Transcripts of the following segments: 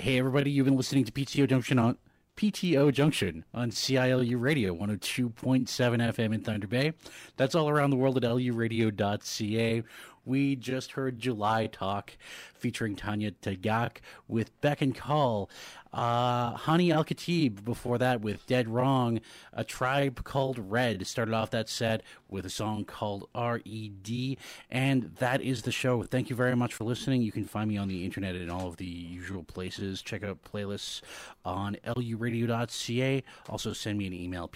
Hey everybody, you've been listening to PTO Junction on CILU Radio 102.7 FM in Thunder Bay. That's all around the world at luradio.ca. We just heard July Talk featuring Tanya Tagak with Beck and Call. Hani Al Khatib before that with Dead Wrong. A Tribe Called Red started off that set with a song called R.E.D. And that is the show. Thank you very much for listening. You can find me on the internet in all of the usual places. Check out playlists on luradio.ca. Also send me an email,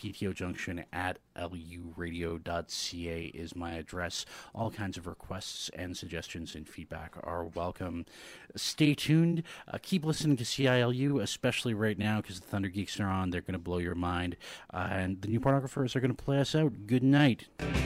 ptojunction@luradio.ca is my address. All kinds of requests and suggestions and feedback are welcome. Stay tuned. Keep listening to CILU, especially right now because the Thunder Geeks are on. They're going to blow your mind. And the New Pornographers are going to play us out. Good night.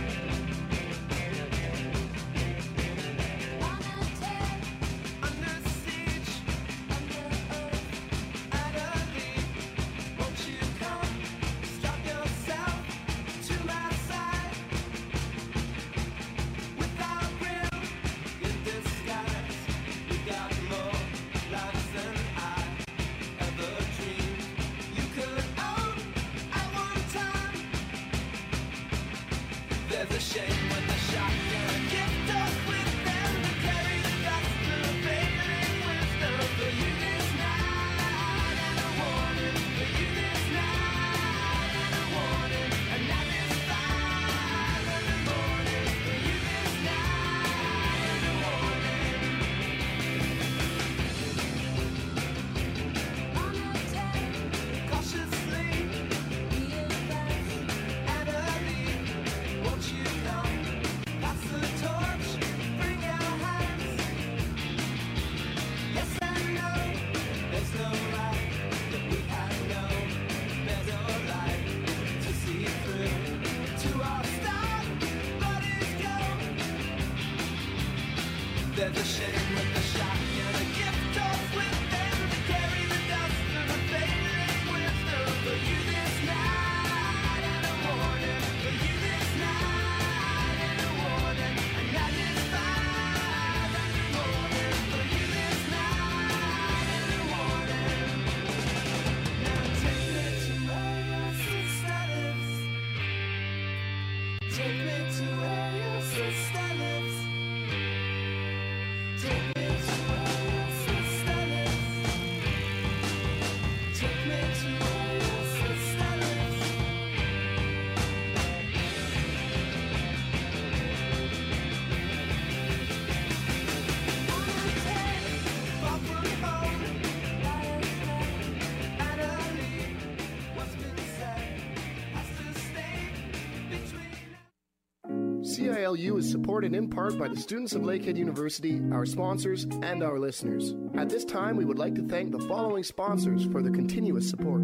CILU is supported in part by the students of Lakehead University, our sponsors, and our listeners. At this time, we would like to thank the following sponsors for their continuous support.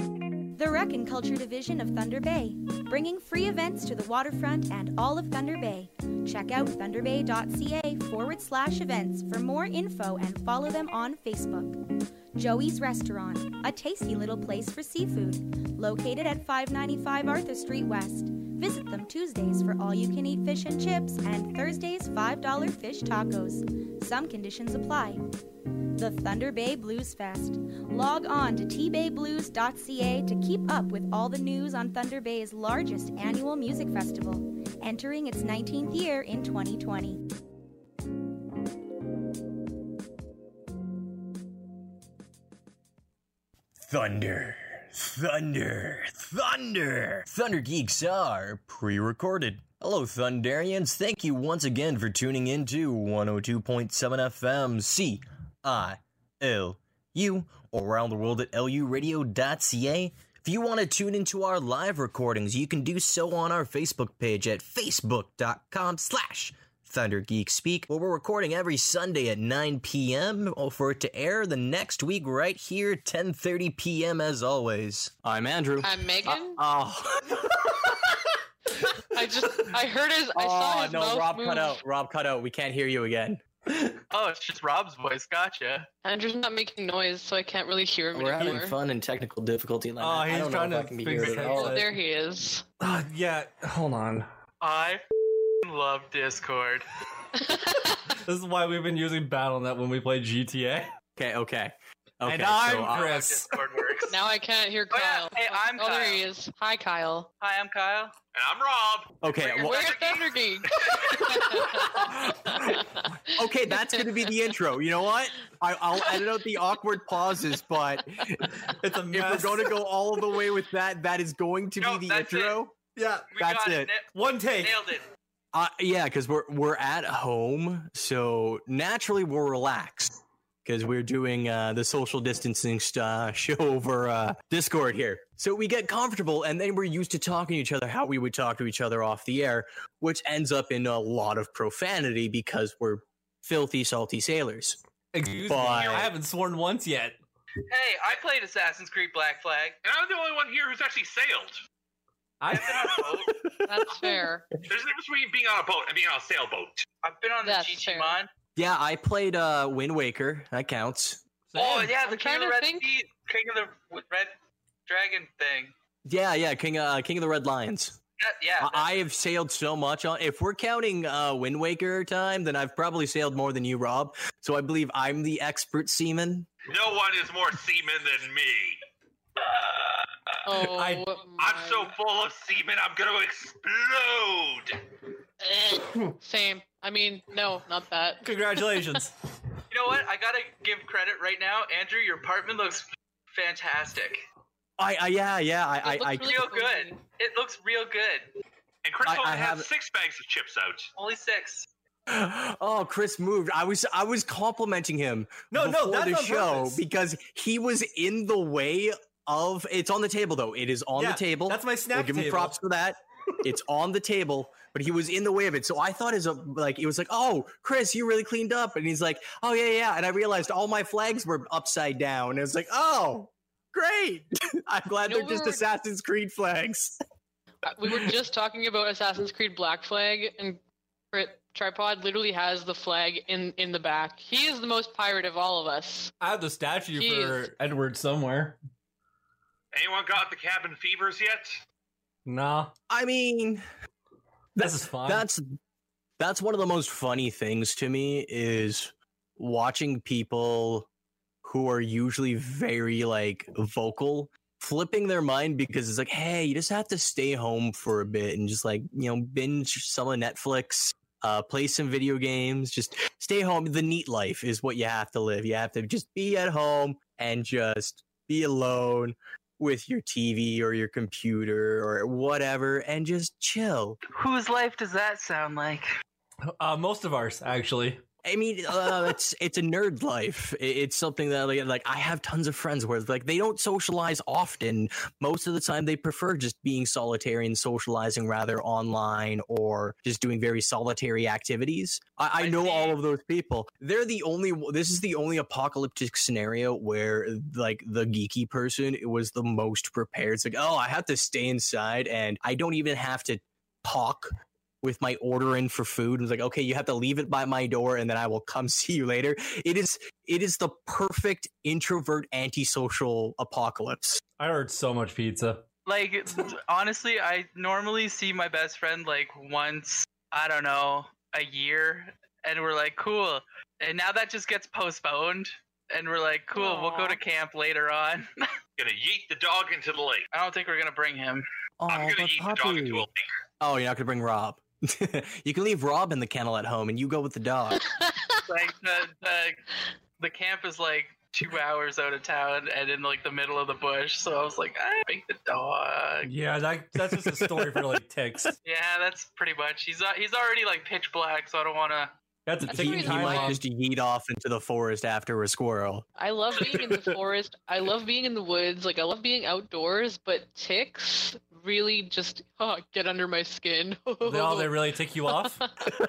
The Rec and Culture Division of Thunder Bay, bringing free events to the waterfront and all of Thunder Bay. Check out thunderbay.ca/events for more info and follow them on Facebook. Joey's Restaurant, a tasty little place for seafood, located at 595 Arthur Street West. Visit them Tuesdays for all-you-can-eat fish and chips and Thursdays $5 fish tacos. Some conditions apply. The Thunder Bay Blues Fest. Log on to tbayblues.ca to keep up with all the news on Thunder Bay's largest annual music festival, entering its 19th year in 2020. Thunder. Thunder Geeks are pre-recorded. Hello, Thunderians. Thank you once again for tuning in to 102.7 FM CILU or around the world at luradio.ca. If you want to tune into our live recordings, you can do so on our Facebook page at facebook.com/ThunderGeekSpeak, where we're recording every Sunday at 9 p.m. for it to air the next week right here at 10:30 p.m. as always. I'm Andrew. I'm Megan. I saw his mouth Rob move. cut out. Rob cut out. We can't hear you again. Oh, it's just Rob's voice. Gotcha. Andrew's not making noise, so I can't really hear him We're anymore. having fun and technical difficulty. Like Oh, I he's don't trying know to if I can be fix heard his at all. Oh, there he is. Yeah, hold on. I love Discord. This is why we've been using BattleNet when we play GTA. Okay. Okay, and I'm so Chris. Discord works. Now I can't hear Oh, yeah. Kyle. Hey, I'm Oh, there Kyle. he is. Hi, Kyle. Hi, I'm Kyle. And I'm Rob. Okay, well, Where's Thunder Geek? okay, that's going to be the intro. You know what? I'll edit out the awkward pauses, but It's a if mess. we're going to go all the way with that, that is going to No, be the that's intro. Yeah, We That's got it. one take. Nailed it. Yeah, because we're at home, so naturally we're relaxed because we're doing the social distancing show over Discord here. So we get comfortable, and then we're used to talking to each other how we would talk to each other off the air, which ends up in a lot of profanity because we're filthy, salty sailors. Excuse But- me, I haven't sworn once yet. Hey, I played Assassin's Creed Black Flag. And I'm the only one here who's actually sailed. I've been on a boat. That's fair. There's a difference between being on a boat and being on a sailboat. I've been on the That's fair. Chichimon. Yeah, I played Wind Waker. That counts. Oh, yeah, the I'm King of trying the to Red think. Sea, King of the Red Dragon thing. Yeah, King of the Red Lions. Yeah. I have sailed so much on. If we're counting Wind Waker time, then I've probably sailed more than you, Rob. So I believe I'm the expert seaman. No one is more seaman than me. Oh, I- I'm so full of semen, I'm gonna explode. Same. I mean, no, not that. Congratulations. You know what? I gotta give credit right now. Andrew, your apartment looks fantastic. It looks I really Real cozy. good. It looks real good. And Chris I only have- has 6 bags of chips out. Only 6. Oh, Chris moved. I was complimenting him No, before that's the on show purpose. because he was in the way of. It's on the table though. It is on Yeah, the table. that's my snack We'll give him table. props for that. It's on the table, but he was in the way of it. So I thought it was like, oh, Chris, you really cleaned up, and he's like, oh yeah. And I realized all my flags were upside down. And it's like, oh, great. I'm glad You know, they're just we were- Assassin's Creed flags. We were just talking about Assassin's Creed Black Flag, and Tripod literally has the flag in the back. He is the most pirate of all of us. I have the statue Jeez. for Edward somewhere. Anyone got the cabin fevers yet? Nah, I mean, this is fun. That's one of the most funny things to me is watching people who are usually very like vocal flipping their mind because it's like, hey, you just have to stay home for a bit and just like, binge some of Netflix, play some video games, just stay home. The neat life is what you have to live. You have to just be at home and just be alone with your TV or your computer or whatever and just chill. Whose life does that sound like? Most of ours, actually. I mean, it's a nerd life. It's something that like I have tons of friends where like they don't socialize often. Most of the time, they prefer just being solitary and socializing rather online or just doing very solitary activities. I know all of those people. This is the only apocalyptic scenario where like the geeky person was the most prepared. It's like, oh, I have to stay inside and I don't even have to talk with my order in for food. It was like, okay, you have to leave it by my door and then I will come see you later. It is the perfect introvert antisocial apocalypse. I ordered so much pizza. Like, honestly, I normally see my best friend like once, I don't know, a year, and we're like, cool. And now that just gets postponed, and we're like, cool, we'll go to camp later on. Gonna yeet the dog into the lake. I don't think we're gonna bring him. Oh, I'm gonna but yeet the dog into a puppy. lake. Oh, you're not gonna bring Rob. You can leave Rob in the kennel at home and you go with the dog. Like the camp is like 2 hours out of town and in like the middle of the bush. So I was like, bring the dog. Yeah, that's just a story for like ticks. Yeah, that's pretty much. He's already like pitch black, so I don't want to. That's a That's ticking crazy. He time might bomb. just yeet off into the forest after a squirrel. I love being in the forest. I love being in the woods. Like, I love being outdoors, but ticks really just get under my skin. They really tick you off?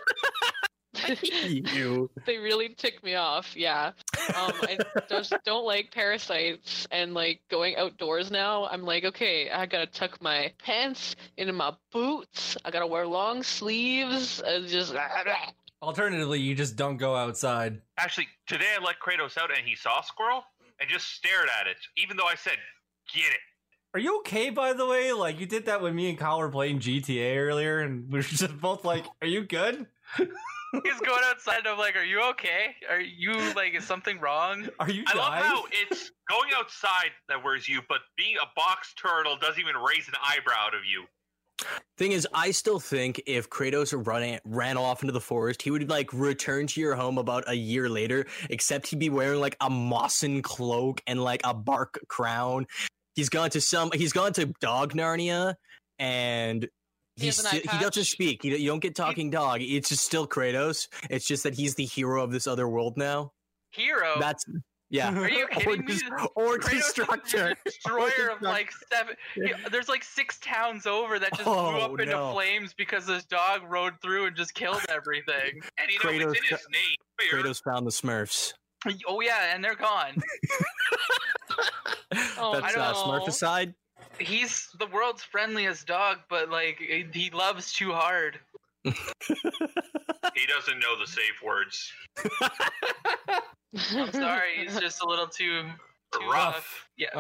You. They really tick me off, yeah. I just don't like parasites, and like going outdoors now, I'm like, okay, I gotta tuck my pants into my boots. I gotta wear long sleeves. Just Alternatively, you just don't go outside. Actually, today I let Kratos out and he saw a squirrel and just stared at it, even though I said, get it. Are you okay, by the way? Like, you did that when me and Kyle were playing GTA earlier, and we were just both like, are you good? He's going outside, and I'm like, "Are you okay? Are you like, is something wrong?" Are you I love dying? how it's going outside that worries you, but being a box turtle doesn't even raise an eyebrow out of you. Thing is, I still think if Kratos ran off into the forest, he would like return to your home about a year later, except he'd be wearing like a Mawson cloak and like a bark crown. He's gone to Dog Narnia, and He has an eye he doesn't patch. speak. You don't get talking dog. It's just still Kratos. It's just that he's the hero of this other world now. Hero? That's yeah. Are you kidding me? Or Kratos is Destructor. the destroyer of like 7. There's like 6 towns over that just blew Oh, up into no. flames because this dog rode through and just killed everything. And you know, Kratos- it's in his name. Fear. Kratos found the Smurfs. Oh yeah, and they're gone. Oh, That's no. Smurficide. He's the world's friendliest dog, but like he loves too hard. He doesn't know the safe words. I'm sorry, he's just a little too Rough. Yeah.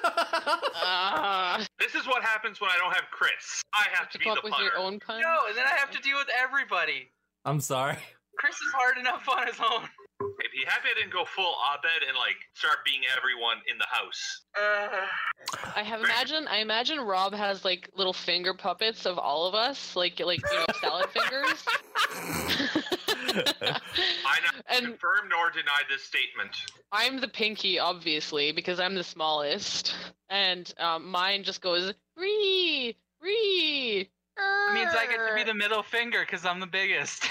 Ah, This is what happens when I don't have Chris. I have to be come the up with punter. your own pun. No, and then I have to deal with everybody. I'm sorry. Chris is hard enough on his own. If you happy I didn't go full Abed and like start being everyone in the house. I imagine Rob has like little finger puppets of all of us, like salad fingers. I neither And- confirm nor deny this statement. I'm the pinky, obviously, because I'm the smallest, and mine just goes ree ree. It means I get to be the middle finger because I'm the biggest.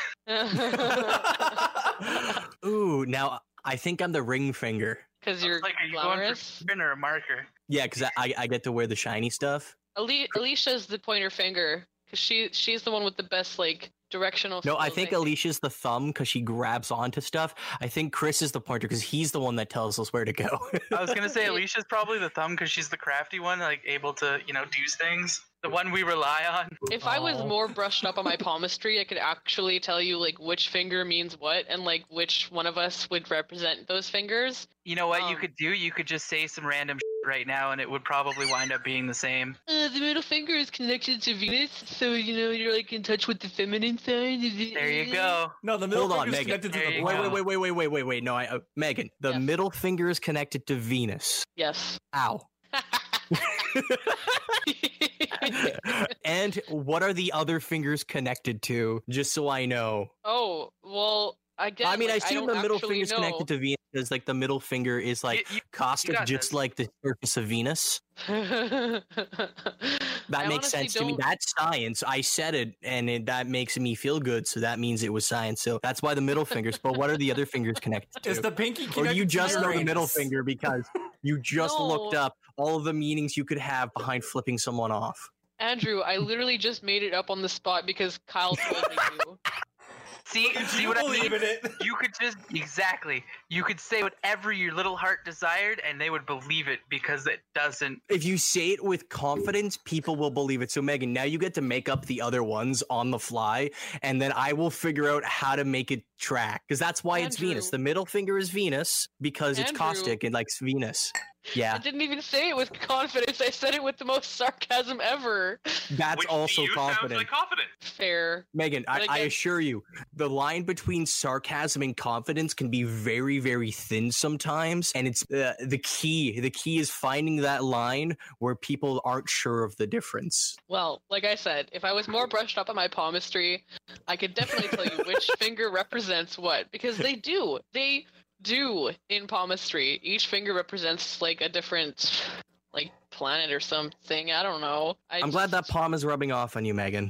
Ooh, now I think I'm the ring finger. Because you're Like, are you glamorous. going for spin or a marker? Yeah, because I get to wear the shiny stuff. Alicia's the pointer finger because she's the one with the best like directional. No, I skills, think Alicia's the thumb because she grabs onto stuff. I think Chris is the pointer because he's the one that tells us where to go. I was gonna say Alicia's probably the thumb because she's the crafty one, like able to do things. The one we rely on. If I was Oh. more brushed up on my palmistry, I could actually tell you like which finger means what and like which one of us would represent those fingers. You know what you Um, could do? You could just say some random right now, and it would probably wind up being the same. The middle finger is connected to Venus, so you're like in touch with the feminine side. There you go. No, the middle Hold on, finger's Megan. connected to There the you brow. go. Wait. No, Megan, the Yes. middle finger is connected to Venus. Yes. Ow. And what are the other fingers connected to? Just so I know. Oh well, I guess. I mean, I like, assume don't the middle actually finger's know. connected to Venus because, like, the middle finger is like You caustic, got just this. like the surface of Venus. That That makes sense to me. That's science. I said it, and that makes me feel good. So that means it was science. So that's why the middle fingers. But what are the other fingers connected to? Is the pinky Or connected do you to just your know the middle anus? finger because you just looked No. up all of the meanings you could have behind flipping someone off? Andrew, I literally just made it up on the spot because Kyle told me to. See what I mean? You could just you could say whatever your little heart desired, and they would believe it because it doesn't. If you say it with confidence, people will believe it. So, Megan, now you get to make up the other ones on the fly, and then I will figure out how to make it track. Because that's why it's Andrew. Venus. The middle finger is Venus because it's Andrew. caustic and likes Venus. I Yeah, didn't even say it with confidence. I said it with the most sarcasm ever. that's Which also to you sounds confident. like confident. Fair. Megan, I But again- assure you, the line between sarcasm and confidence can be very, very thin sometimes, and it's the key. The key is finding that line where people aren't sure of the difference. Well, like I said, if I was more brushed up on my palmistry, I could definitely tell you which finger represents what because they do. They do in palmistry. Each finger represents like a different like planet or something. I don't know. I'm glad that palm is rubbing off on you, Megan.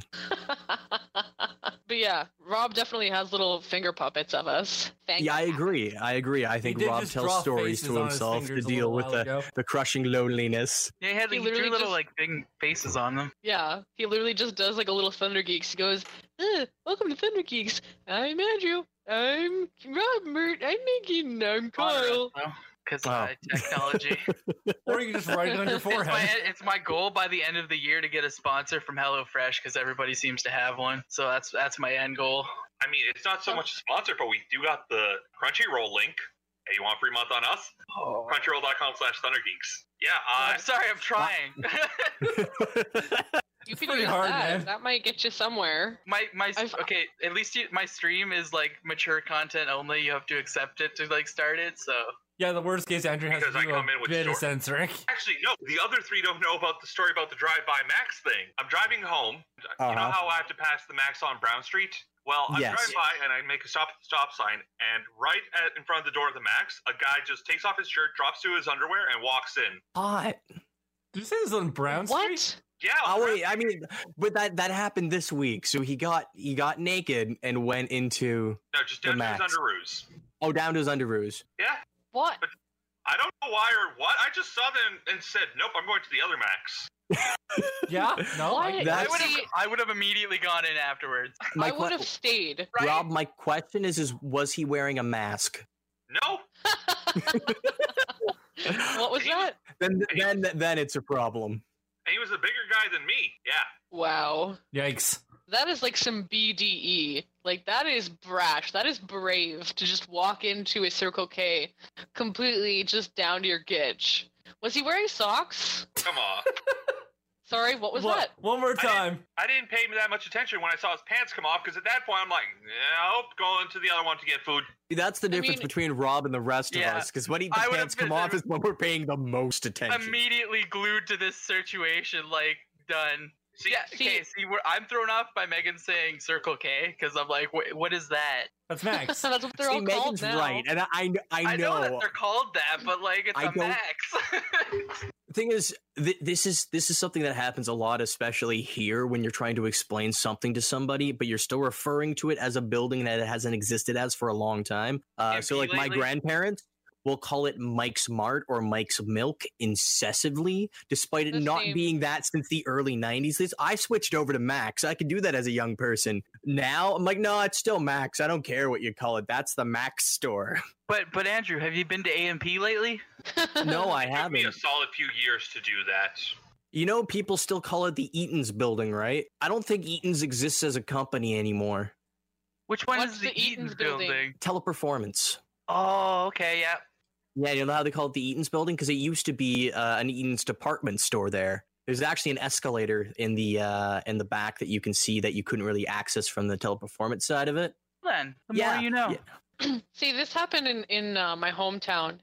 But yeah, Rob definitely has little finger puppets of us. Thank Yeah, I agree. I think did Rob just tells draw stories faces to on his himself to fingers a deal little with while ago. the crushing loneliness. Yeah, he had He like, literally drew little just- like big faces on them. Yeah, he literally just does like a little Thunder Geeks. He goes, "Welcome to Thunder Geeks. I'm Andrew. I'm Robert. I'm Megan. I'm Kyle." Because Oh. technology. Or you can just write it on your forehead. It's my goal by the end of the year to get a sponsor from HelloFresh because everybody seems to have one. So that's my end goal. I mean, it's not so much a sponsor, but we do got the Crunchyroll link. Hey, you want a free month on us? Oh. Crunchyroll.com/ThunderGeeks. Yeah, I'm sorry, I'm trying. You can pretty use hard, that. man. That might get you somewhere. Okay, at least my stream is like mature content only. You have to accept it to like start it. So Yeah, the worst case, Andrew has Because to I do come in a with bit of story. censoring. Actually, no. The other three don't know about the story about the drive-by Max thing. I'm driving home. You know how I have to pass the Max on Brown Street? Well, I'm Yes. driving by and I make a stop at the stop sign, and right in front of the door of the Max, a guy just takes off his shirt, drops to his underwear, and walks in. Hot. Did you say this on Brown Street? What? Yeah. Oh wait, I mean, but that happened this week. So he got naked and went into No, just down to his Max. underoos. down to his underoos. Yeah. What? I don't know why or what. I just saw them and said, nope, I'm going to the other Max. Yeah, no. What? That's- I would have immediately gone in afterwards. My I would have stayed. Right? Rob, my question is was he wearing a mask? No. What was that? Then it's a problem. He was a bigger guy than me. Yeah. Wow. Yikes. That is like some BDE. Like, that is brash. That is brave to just walk into a Circle K completely just down to your gitch. Was he wearing socks? Come on. Sorry, what was that? One more time. I didn't pay that much attention when I saw his pants come off, because at that point I'm like, nope, going to the other one to get food. That's the difference mean- between Rob and the rest of Yeah. us. Because when the I would've pants come been- off is when we're paying the most attention. Immediately glued to this situation, like done. See, I'm thrown off by Megan saying Circle K because I'm like, what is that? That's Max. That's what they're See, all called Megan's now. right, and I know that know. they're called that, but like it's I a don't- Max. The thing is, this is something that happens a lot, especially here when you're trying to explain something to somebody, but you're still referring to it as a building that it hasn't existed as for a long time. So, like, my lately? grandparents will call it Mike's Mart or Mike's Milk incessively, despite it The not same. being that since the early 90s. I switched over to Max. I could do that as a young person. Now, I'm like, no, it's still Max. I don't care what you call it. That's the Max store. But Andrew, have you been to AMP lately? No, I it took me a haven't. solid few years to do that. You know, people still call it the Eaton's building, right? I don't think Eaton's exists as a company anymore. Which one What's is the the Eaton's Eaton's building? building? Teleperformance. Oh, okay, yeah. Yeah, you know how they call it the Eaton's building? Because it used to be an Eaton's department store there. There's actually an escalator in the back that you can see that you couldn't really access from the Teleperformance side of it. Then the Yeah, more you know. yeah. See, this happened in my hometown.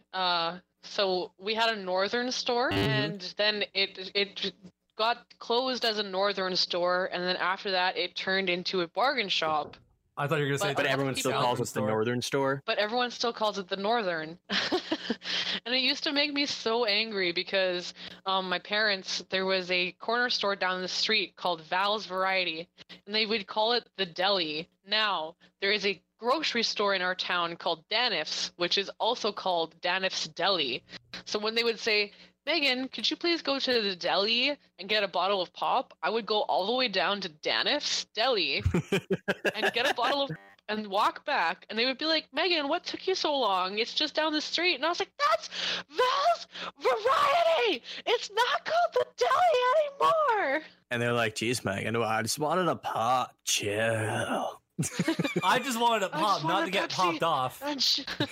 So we had a northern store, and then it got closed as a northern store, and then after that, it turned into a bargain shop. I thought you were going to say But But lot everyone of still people- calls it the Northern Store. But everyone still calls it the Northern. And it used to make me so angry because my parents, there was a corner store down the street called Val's Variety, and they would call it the Deli. Now, there is a grocery store in our town called Daniff's, which is also called Daniff's Deli. So when they would say, Megan, could you please go to the deli and get a bottle of pop? I would go all the way down to Daniff's Deli and get a bottle of and walk back, and they would be like, Megan, what took you so long? It's just down the street. And I was like, that's Val's Variety! It's not called the deli anymore! And they're like, geez, Megan, I just wanted a pop. Chill. I just wanted to I pop, just not wanted to get Pepsi. popped off. And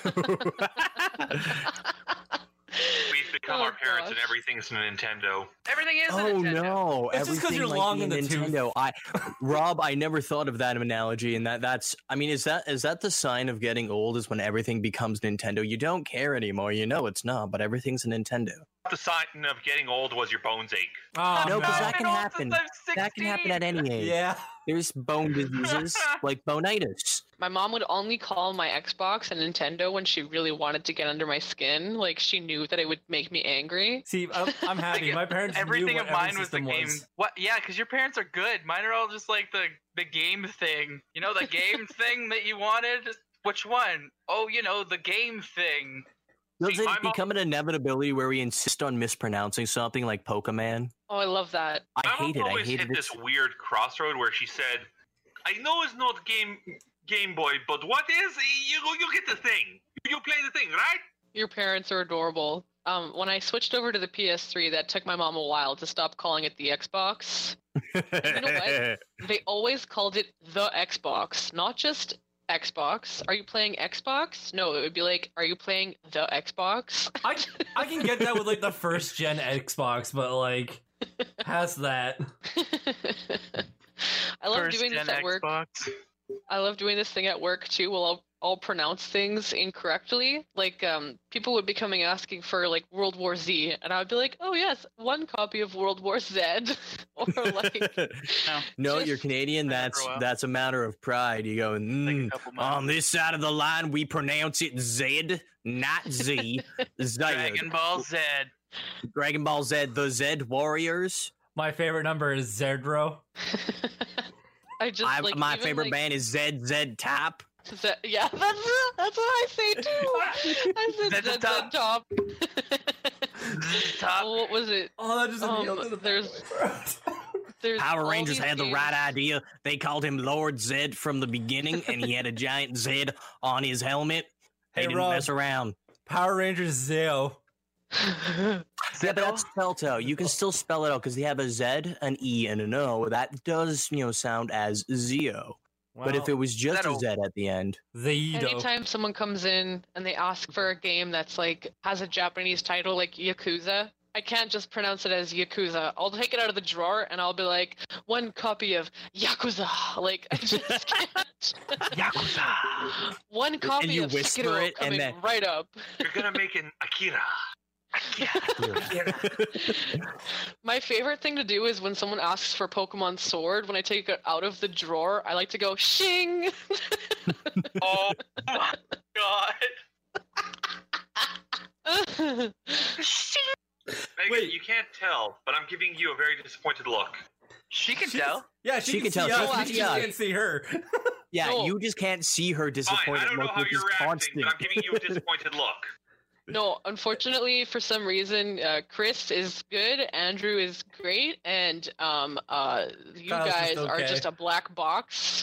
We've become Oh, our parents and gosh. everything's a Nintendo. Everything is a Oh Nintendo. no! It's just 'cause Everything you're might long be in a the tooth. Nintendo. Rob, I never thought of that analogy, and that's. I mean, is that the sign of getting old? Is when everything becomes Nintendo? You don't care anymore. You know it's not, but everything's a Nintendo. The sign of getting old was your bones ache. Oh, No, because I've that been can old happen. since I'm That can happen 16. at any age. Yeah. There's bone diseases like bonitis. my mom would only call my Xbox and Nintendo when she really wanted to get under my skin. Like, she knew that it would make me angry. See, I'm happy. My parents Everything knew of what every mine was the system game. What? Yeah, because your parents are good. Mine are all just like the game thing. You know, the game thing that you wanted. Which one? Oh, you know, the game thing. Does See, my it mom- become an inevitability where we insist on mispronouncing something like Pokemon? Oh, I love that. I My mom hate it. I always hated hit it. this weird crossroad where she said, I know it's not Game Boy, but what is? You get the thing. You play the thing, right? Your parents are adorable. When I switched over to the PS3, that took my mom a while to stop calling it the Xbox. You know what? They always called it the Xbox, not just Xbox. Are you playing Xbox? No, it would be like, are you playing the Xbox? I can get that with like the first gen Xbox, but like Has that. I love First doing this gen at work. Xbox. I love doing this thing at work too. Well, I'll pronounce things incorrectly. Like, people would be coming asking for like World War Z, and I would be like, "Oh yes, one copy of World War Z," or like, No, Just- you're Canadian. That's a matter of pride. You go, on this side of the line, we pronounce it Z, not Z. Dragon Ball Z. Dragon Ball Z, the Z Warriors. My favorite number is Zerdro. I just like my even, favorite like, band is Z Top. Yeah, that's what I say too. I said Zed Zed Top. Top. Top. Oh, what was it? Oh, that just There's Power all Rangers these had the games. right idea. They called him Lord Zed from the beginning, and he had a giant Z on his helmet. They Hey, didn't Rob. mess around. Power Rangers Zeo. Yeah, but that's Telltale. You can still spell it out because they have a Z, an E, and an O. That does, sound as Zeo. But if it was just a Z at the end, Zeido. Anytime someone comes in and they ask for a game that's like has a Japanese title like Yakuza, I can't just pronounce it as Yakuza. I'll take it out of the drawer and I'll be like, one copy of Yakuza. Like, I just can't. Yakuza. One copy you of whisper Sekiro it, and coming then- right up. You're gonna make an Akira. My favorite thing to do is when someone asks for Pokemon Sword, when I take it out of the drawer, I like to go, shing! Oh my god. Megan, you can't tell, but I'm giving you a very disappointed look. She can tell. Yeah, she can tell. see us. She We can just see can't see her. yeah, No. you just can't see her Fine, disappointed I don't know look, how which you're is reacting, constant. but I'm giving you a disappointed look. No, unfortunately, for some reason, Chris is good, Andrew is great, and you Kyle's guys just are okay. just a black box.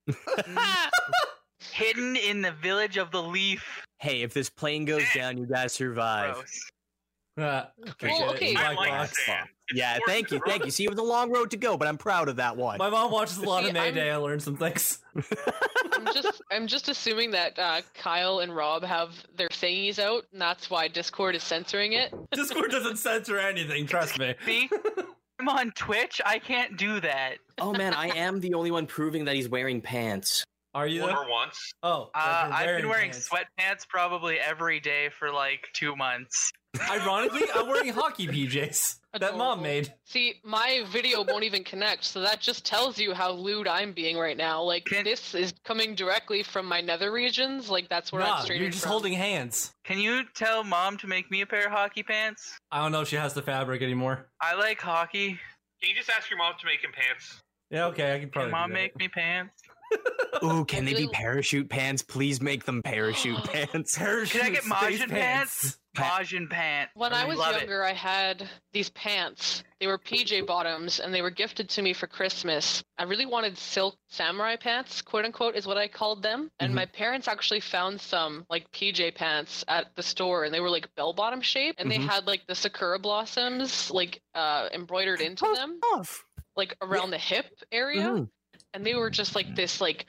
Hidden in the village of the leaf. Hey, if this plane goes down, you guys survive. Gross. Appreciate it. okay. I Black like box. sand. It's Yeah, important, thank you, right? thank you. See, it was a long road to go, but I'm proud of that one. My mom watches a lot See, of Mayday. I learned some things. I'm just assuming that Kyle and Rob have their thingies out, and that's why Discord is censoring it. Discord doesn't censor anything, trust me. See? I'm on Twitch. I can't do that. Oh man, I am the only one proving that he's wearing pants. Are you? Or once. Oh, I've been wearing pants. sweatpants probably every day for like 2 months. Ironically, I'm wearing hockey PJs that mom Adorable. made. See, my video won't even connect, so that just tells you how lewd I'm being right now. Like, this is coming directly from my nether regions. Like, that's where I'm Nah, streaming you're just from. holding hands. Can you tell mom to make me a pair of hockey pants? I don't know if she has the fabric anymore. I like hockey. Can you just ask your mom to make him pants? Yeah, okay, I can probably. Can mom do that. make me pants? Ooh, can they be parachute pants? Please make them parachute pants. Parachute Can I get space Majin pants? Majin pants. When I was Love it. younger, I had these pants. They were PJ bottoms, and they were gifted to me for Christmas. I really wanted silk samurai pants, quote unquote, is what I called them. And my parents actually found some like PJ pants at the store, and they were like bell bottom shaped, and they had like the sakura blossoms like embroidered into them, like around the hip area. And they were just like this like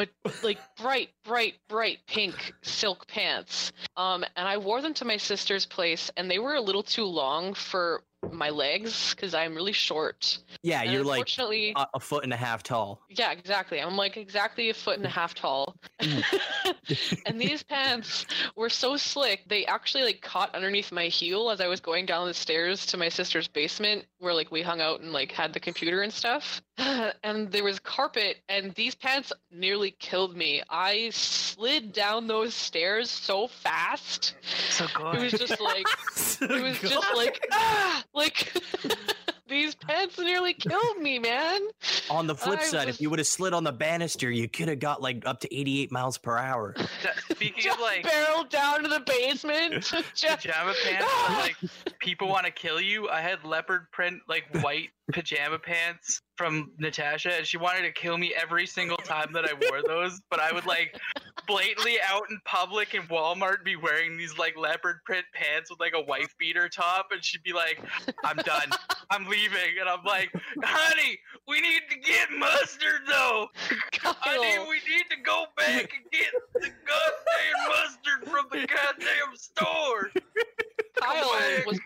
bright pink silk pants. And I wore them to my sister's place, and they were a little too long for my legs because I'm really short. Yeah, And you're like unfortunately- a foot and a half tall. Yeah, exactly. I'm like exactly a foot and a half tall. And these pants were so slick, they actually like caught underneath my heel as I was going down the stairs to my sister's basement where like we hung out and like had the computer and stuff. And there was carpet, and these pants nearly killed me. I slid down those stairs so fast. So good. It was just like it was just like these pants nearly killed me, man. On the flip I side, was- if you would have slid on the banister, you could have got like up to 88 miles per hour. Speaking Just of like barreled down to the basement. Just- pajama pants, like people want to kill you. I had leopard print like white pajama pants from Natasha, and she wanted to kill me every single time that I wore those. But I would like blatantly out in public in Walmart be wearing these like leopard print pants with like a wife beater top, and she'd be like, "I'm done. I'm leaving," and I'm like, "Honey, we need to get mustard though. Honey, we need to go back and get the goddamn mustard from the goddamn store." Kyle back. was party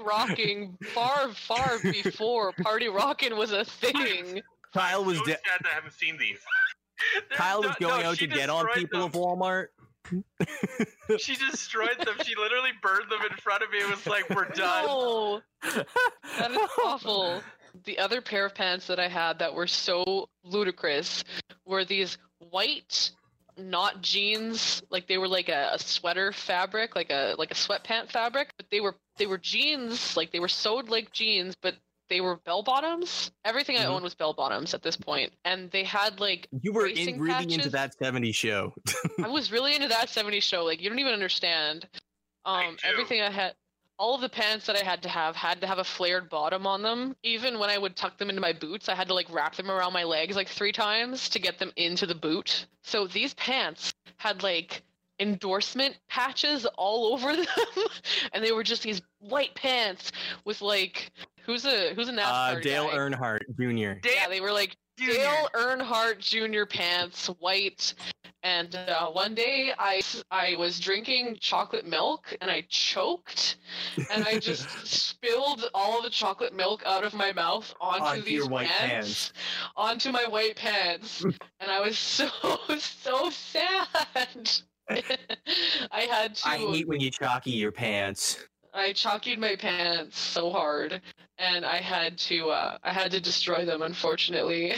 rocking far before party rocking was a thing. Kyle was so sad that I haven't seen these. Kyle was going out to get on people of Walmart. She destroyed them. She literally burned them in front of me. It was like, we're done. No, that is awful. The other pair of pants that I had that were so ludicrous were these white, not jeans, like they were like a sweater fabric, like a sweatpant fabric, but they were jeans, like they were sewed like jeans, but they were bell bottoms. Everything I owned was bell bottoms at this point, and they had like You were racing really patches. into that 70s show. I was really into that 70s show. Like, you don't even understand. Everything I had, all of the pants that I had to have a flared bottom on them. Even when I would tuck them into my boots, I had to like wrap them around my legs like 3 times to get them into the boot. So these pants had like endorsement patches all over them, and they were just these white pants with like who's a NASCAR Dale guy? Earnhardt Jr. Yeah, they were like Dale Earnhardt Jr. pants, white. And one day I was drinking chocolate milk and I choked, and I just spilled all of the chocolate milk out of my mouth onto these your white pants, onto my white pants, and I was so sad. I had to. I hate when you chalky your pants. I chalkied my pants so hard, and I had to destroy them, unfortunately.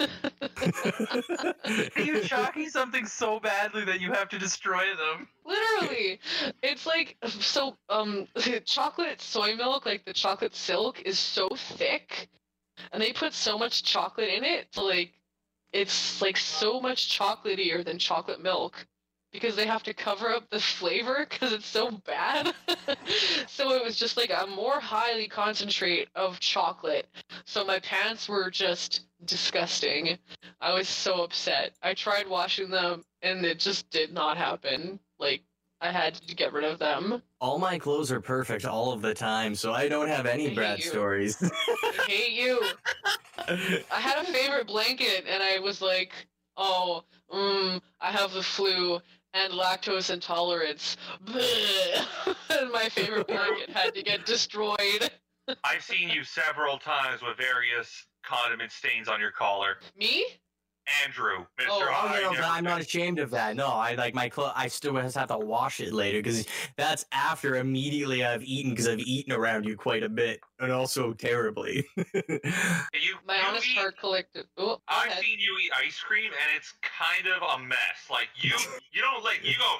You chalky something so badly that you have to destroy them. Literally, it's like so. Chocolate soy milk, like the chocolate silk, is so thick, and they put so much chocolate in it. So like, it's like so much chocolatier than chocolate milk, because they have to cover up the flavor because it's so bad. So it was just like a more highly concentrate of chocolate. So my pants were just disgusting. I was so upset. I tried washing them and it just did not happen. Like, I had to get rid of them. All my clothes are perfect all of the time, so I don't have any I Brad hate you. stories. I hate you. I had a favorite blanket and I was like, I have the flu and lactose intolerance. And my favorite blanket had to get destroyed. I've seen you several times with various condiment stains on your collar. Me? Andrew, Mr. Oh, I No, never but I'm not did. ashamed of that. No, I like my clothes. I still just have to wash it later because that's after immediately I've eaten, because I've eaten around you quite a bit and also terribly. My honest heart collective. Oh, I've seen you eat ice cream, and it's kind of a mess. Like you don't like you go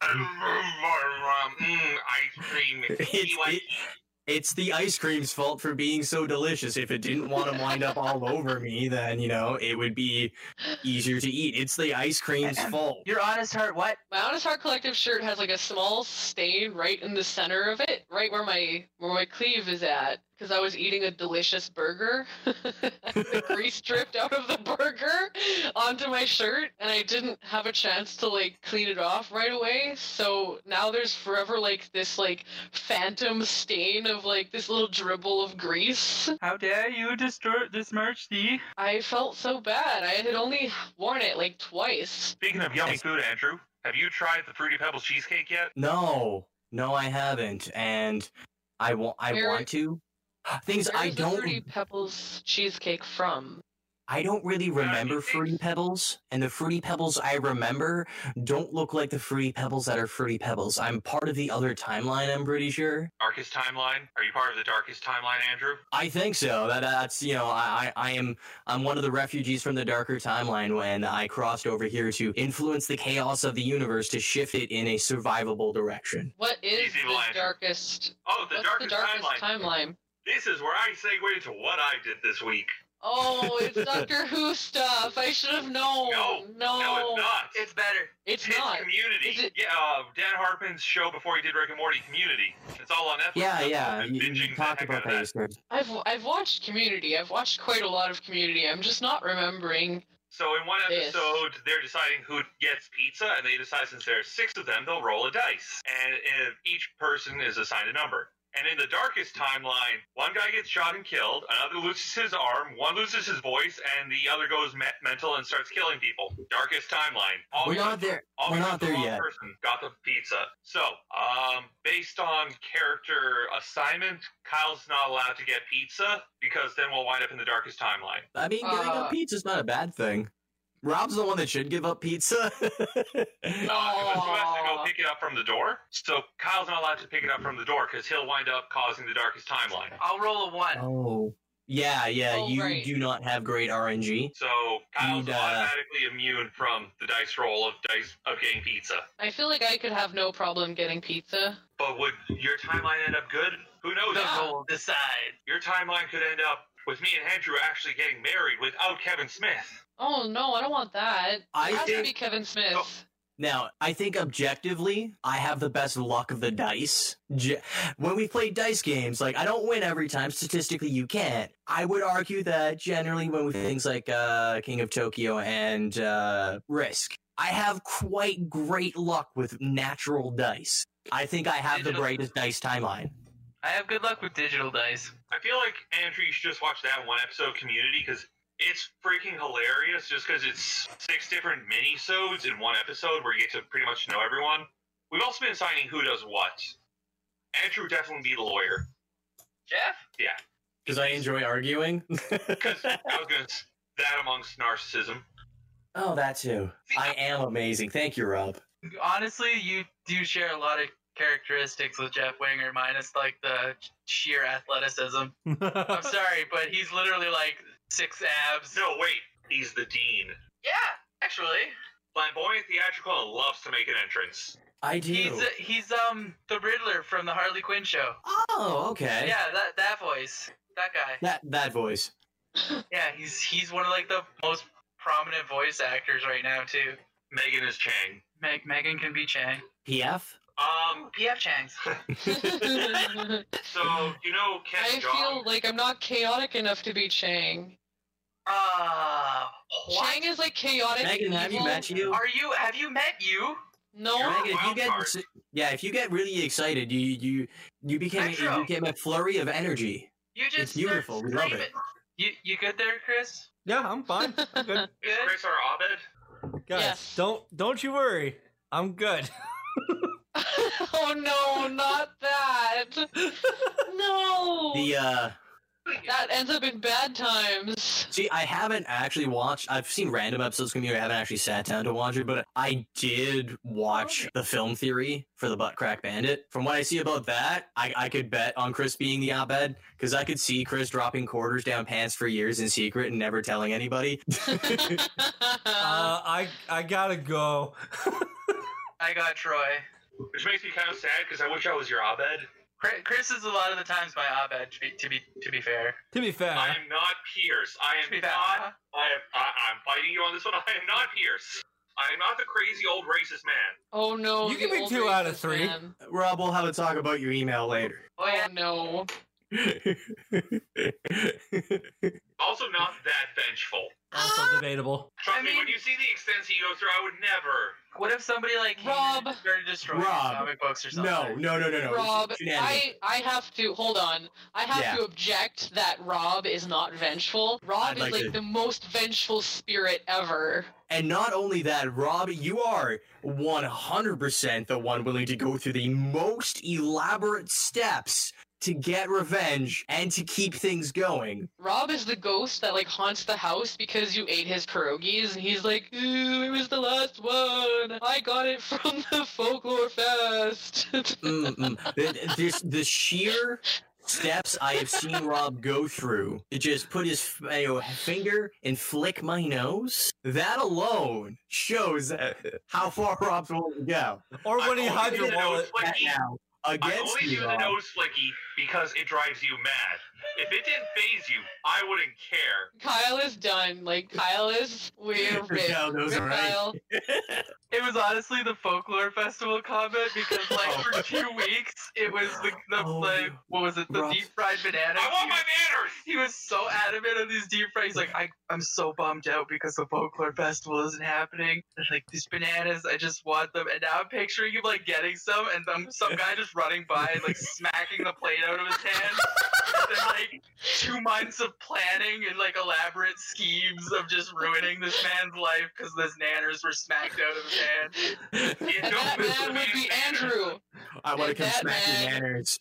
ice cream. It's the ice cream's fault for being so delicious. If it didn't want to wind up all over me, then, it would be easier to eat. It's the ice cream's fault. Your honest heart, what? My honest heart collective shirt has like a small stain right in the center of it, right where my cleave is at, because I was eating a delicious burger. The grease dripped out of the burger onto my shirt, and I didn't have a chance to like clean it off right away. So now there's forever like this like phantom stain of like this little dribble of grease. How dare you besmirch the... I felt so bad. I had only worn it like twice. Speaking of yummy food, Andrew, have you tried the Fruity Pebbles cheesecake yet? No, I haven't, and I want to. Things Where I is the don't. Fruity Pebbles cheesecake from? I don't really remember Fruity Pebbles, and the Fruity Pebbles I remember don't look like the Fruity Pebbles that are Fruity Pebbles. I'm part of the other timeline, I'm pretty sure. Darkest timeline? Are you part of the darkest timeline, Andrew? I think so. That's I'm one of the refugees from the darker timeline when I crossed over here to influence the chaos of the universe to shift it in a survivable direction. What is Easy, the Elijah. darkest? Oh, the What's darkest, the darkest timeline? This is where I segue to what I did this week. Oh, it's Doctor Who stuff. I should have known. No, it's not. It's better. It's It's not. Community. Is it- Yeah, Dan Hartman's show before he did Rick and Morty, Community. It's all on Netflix. Yeah. I've been You binging the talked heck about out of that. I've watched Community. I've watched quite a lot of Community. I'm just not remembering. So in one This. episode, they're deciding who gets pizza, and they decide since there's 6 of them, they'll roll a dice. And if each person is assigned a number. And in the darkest timeline, one guy gets shot and killed, another loses his arm, one loses his voice, and the other goes mental and starts killing people. Darkest timeline. We're not there. We're not there yet. Person got the pizza. So, based on character assignment, Kyle's not allowed to get pizza because then we'll wind up in the darkest timeline. I mean, giving up pizza's not a bad thing. Rob's the one that should give up pizza. Because who has to go pick it up from the door? So Kyle's not allowed to pick it up from the door because he'll wind up causing the darkest timeline. I'll roll a 1. Oh. Yeah, you do not have great RNG. So Kyle's automatically immune from the dice roll of getting pizza. I feel like I could have no problem getting pizza. But would your timeline end up good? Who knows? The roll decide. Your timeline could end up with me and Andrew actually getting married without Kevin Smith. Oh no, I don't want that. It has to be Kevin Smith. Oh. Now, I think objectively, I have the best luck of the dice. When we play dice games, like, I don't win every time. Statistically, you can't. I would argue that generally when we things like King of Tokyo and Risk, I have quite great luck with natural dice. I think I have the greatest dice timeline. I have good luck with digital dice. I feel like, Andrew, you should just watch that one episode of Community because it's freaking hilarious just because it's 6 different mini-sodes in one episode where you get to pretty much know everyone. We've also been assigning who does what. Andrew would definitely be the lawyer. Jeff? Yeah. Because I enjoy arguing? Because I was going to... That amongst narcissism. Oh, that too. I am amazing. Thank you, Rob. Honestly, you do share a lot of characteristics with Jeff Winger, minus, like, the sheer athleticism. I'm sorry, but he's literally, like... 6 abs. No, wait. He's the dean. Yeah, actually. Flamboyant, theatrical, and loves to make an entrance. I do. He's the Riddler from the Harley Quinn show. Oh, okay. Yeah, that voice. That guy. That voice. Yeah, he's one of, like, the most prominent voice actors right now, too. Megan is Chang. Megan can be Chang. PF? PF Changs. So, you know Ken I Jeong? feel like I'm not chaotic enough to be Chang. What? Chang is like chaotic. Megan, have you met you? Have you met you? No. Megan, if you get really excited, you became a flurry of energy. You just it's beautiful. We love it. You good there, Chris? Yeah, I'm fine. I'm good. Is Chris our Abed? Guys, Yes. don't you worry. I'm good. Oh no, not that. No. That ends up in bad times. See, I haven't actually watched. I've seen random episodes from you. I haven't actually sat down to watch it, but I did watch the film theory for the Butt Crack Bandit. From what I see about that, I could bet on Chris being the Abed because I could see Chris dropping quarters down pants for years in secret and never telling anybody. I gotta go. I got Troy. Which makes me kind of sad because I wish I was your Abed. Chris is a lot of the times my Abed. To be fair. To be fair, I am not Pierce. I am not. I'm fighting you on this one. I am not Pierce. I am not the crazy old racist man. Oh no. You can be 2 out of 3. Man. Rob, we'll have a talk about your email later. Oh yeah, no. Also not that vengeful. also debatable. Trust me, when you see the extents he goes through, I would never. What if somebody like Rob started destroying Rob. comic books or something? No. Rob, I have to hold on. I have to object that Rob is not vengeful. Rob is like the most vengeful spirit ever. And not only that, Rob, you are 100% the one willing to go through the most elaborate steps to get revenge and to keep things going. Rob is the ghost that like haunts the house because you ate his pierogies, and he's like, "Ooh, it was the last one. I got it from the folklore fest." The sheer steps I have seen Rob go through to just put his finger and flick my nose, that alone shows how far Rob's willing to go. Or when he hides your wallet. I only do the nose flicky because it drives you mad. If it didn't phase you, I wouldn't care. Kyle is done. Like, Kyle is we're Kyle knows Rip alright. Kyle. It was honestly the folklore festival comment because, like, for 2 weeks it was the what was it? The Rough. deep fried bananas. I want my manners! He was so adamant on these deep fried. He's like, I'm so bummed out because the folklore festival isn't happening. And, like, these bananas, I just want them. And now I'm picturing him like getting some, and some guy just running by and like smacking the plate out of his hand. And then, like, 2 months of planning and like elaborate schemes of just ruining this man's life because those nanners were smacked out of his hand. You And don't that miss man the would be man's manners. Andrew. I want to come That smack your man- manners.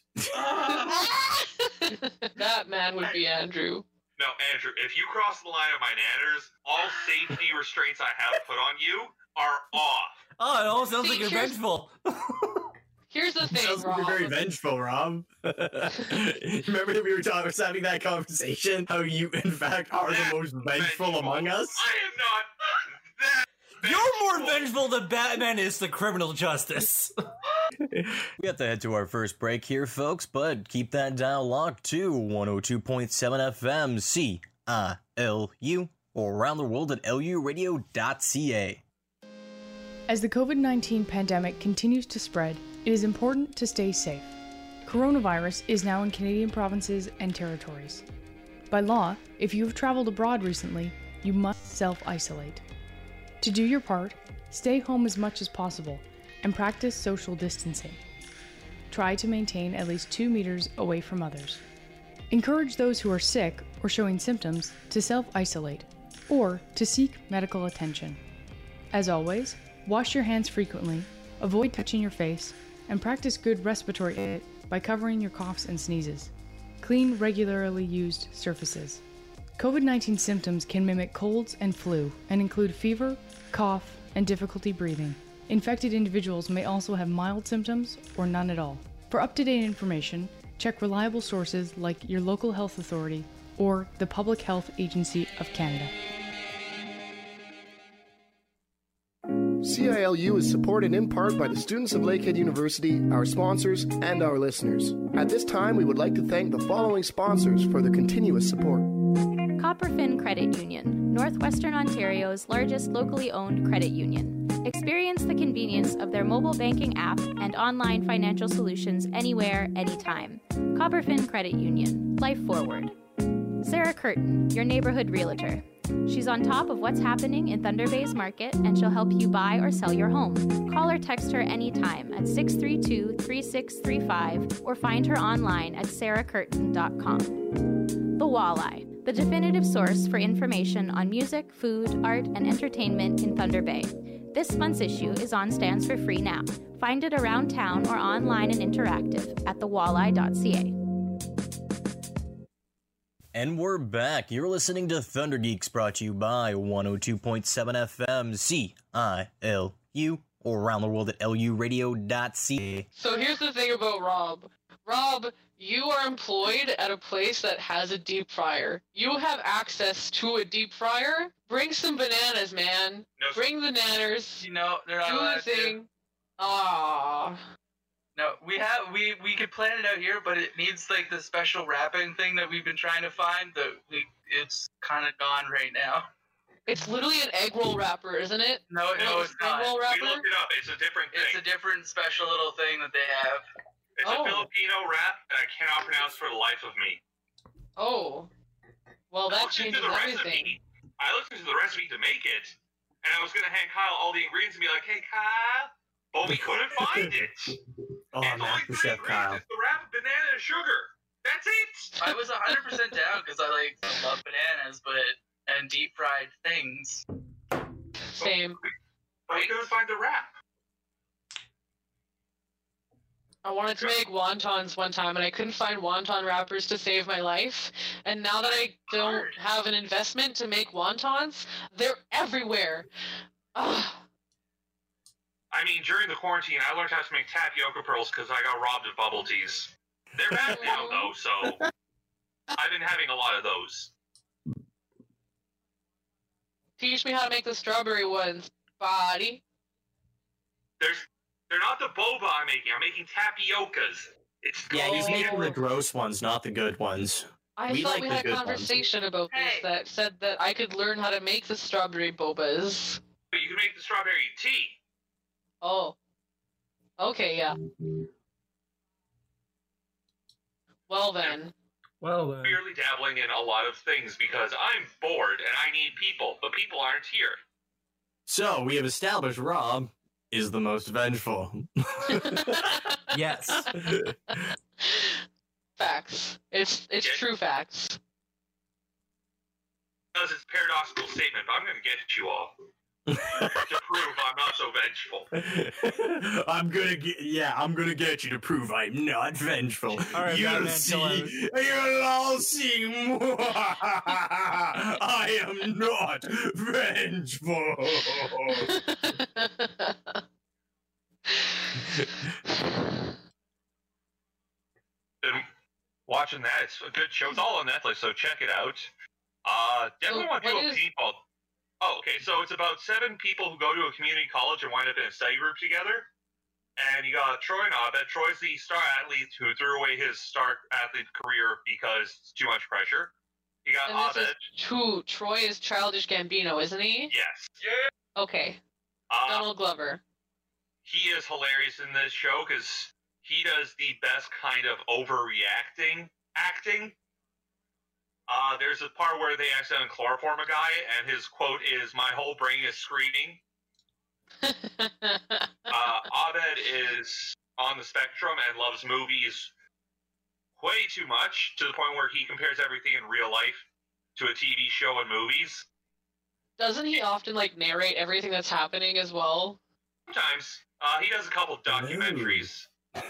That man would be Andrew. No, Andrew, if you cross the line of my nanners, all safety restraints I have put on you are off. Oh, it all sounds See, like you're here's- vengeful. Here's the thing, Sounds like you're very Rob. vengeful, Rob. Remember that we were having that conversation? How you, in fact, are the most vengeful among us? I am not that You're more vengeful than Batman is to criminal justice. We have to head to our first break here, folks, but keep that dial locked to 102.7 FM CILU or around the world at luradio.ca. As the COVID-19 pandemic continues to spread, it is important to stay safe. Coronavirus is now in Canadian provinces and territories. By law, if you have traveled abroad recently, you must self-isolate. To do your part, stay home as much as possible and practice social distancing. Try to maintain at least 2 meters away from others. Encourage those who are sick or showing symptoms to self-isolate or to seek medical attention. As always, wash your hands frequently, avoid touching your face, and practice good respiratory etiquette by covering your coughs and sneezes. Clean regularly used surfaces. COVID-19 symptoms can mimic colds and flu and include fever, cough, and difficulty breathing. Infected individuals may also have mild symptoms or none at all. For up-to-date information, check reliable sources like your local health authority or the Public Health Agency of Canada. CILU is supported in part by the students of Lakehead University, our sponsors, and our listeners. At this time, we would like to thank the following sponsors for their continuous support. Copperfin Credit Union, Northwestern Ontario's largest locally owned credit union. Experience the convenience of their mobile banking app and online financial solutions anywhere, anytime. Copperfin Credit Union, life forward. Sarah Curtin, your neighborhood realtor. She's on top of what's happening in Thunder Bay's market and she'll help you buy or sell your home. Call or text her anytime at 632-3635 or find her online at sarahcurtin.com. The Walleye, the definitive source for information on music, food, art, and entertainment in Thunder Bay. This month's issue is on stands for free now. Find it around town or online and interactive at thewalleye.ca. And we're back. You're listening to Thunder Geeks, brought to you by 102.7 FM CILU or around the world at luradio.ca. So here's the thing about Rob. Rob, you are employed at a place that has a deep fryer. You have access to a deep fryer. Bring some bananas, man. Bring the nanners. You know, they're not Do allowed the thing. Ah. No, we could plan it out here, but it needs like the special wrapping thing that we've been trying to find. It's kind of gone right now. It's literally an egg roll wrapper, isn't it? No, it's not. Egg roll wrapper? We looked it up. It's a different thing. It's a different special little thing that they have. It's a Filipino wrap that I cannot pronounce for the life of me. Oh. Well, that changes everything. I looked into the recipe to make it, and I was going to hand Kyle all the ingredients and be like, hey, Kyle, but we couldn't find it. Oh, and only Master 3 Chef Kyle. ingredients. It's the wrap, banana, and sugar. That's it. I was 100% down because I love bananas, and deep fried things. Same. But we couldn't find the wrap. I wanted to make wontons one time, and I couldn't find wonton wrappers to save my life. And now that I don't have an investment to make wontons, they're everywhere. Ugh. I mean, during the quarantine, I learned how to make tapioca pearls because I got robbed of bubble teas. They're back now, though, so I've been having a lot of those. Teach me how to make the strawberry ones, buddy. They're not the boba I'm making. I'm making tapiocas. It's Yeah, he's called- making the gross ones, not the good ones. I thought we had a conversation about this that said that I could learn how to make the strawberry bobas. But you can make the strawberry tea. Oh. Okay, yeah. Well then. Merely dabbling in a lot of things because I'm bored and I need people, but people aren't here. So we have established Rob is the most vengeful. Yes. Facts. It's true facts. Because it's a paradoxical statement, but I'm going to get you all to prove I'm not so vengeful. I'm gonna get you to prove I'm not vengeful. All right, you'll Batman, see. You'll all see. I am not vengeful. Been watching that. It's a good show. It's all on Netflix, so check it out. Definitely want to do a paintball. Oh, okay. So it's about 7 people who go to a community college and wind up in a study group together. And you got Troy and Abed. Troy's the star athlete who threw away his star athlete career because it's too much pressure. You got Abed. Troy is Childish Gambino, isn't he? Yes. Yeah. Okay. Donald Glover. He is hilarious in this show because he does the best kind of overreacting acting. There's a part where they accidentally chloroform a guy, and his quote is, "My whole brain is screaming." Abed is on the spectrum and loves movies way too much, to the point where he compares everything in real life to a TV show and movies. Doesn't he often, narrate everything that's happening as well? Sometimes. He does a couple documentaries.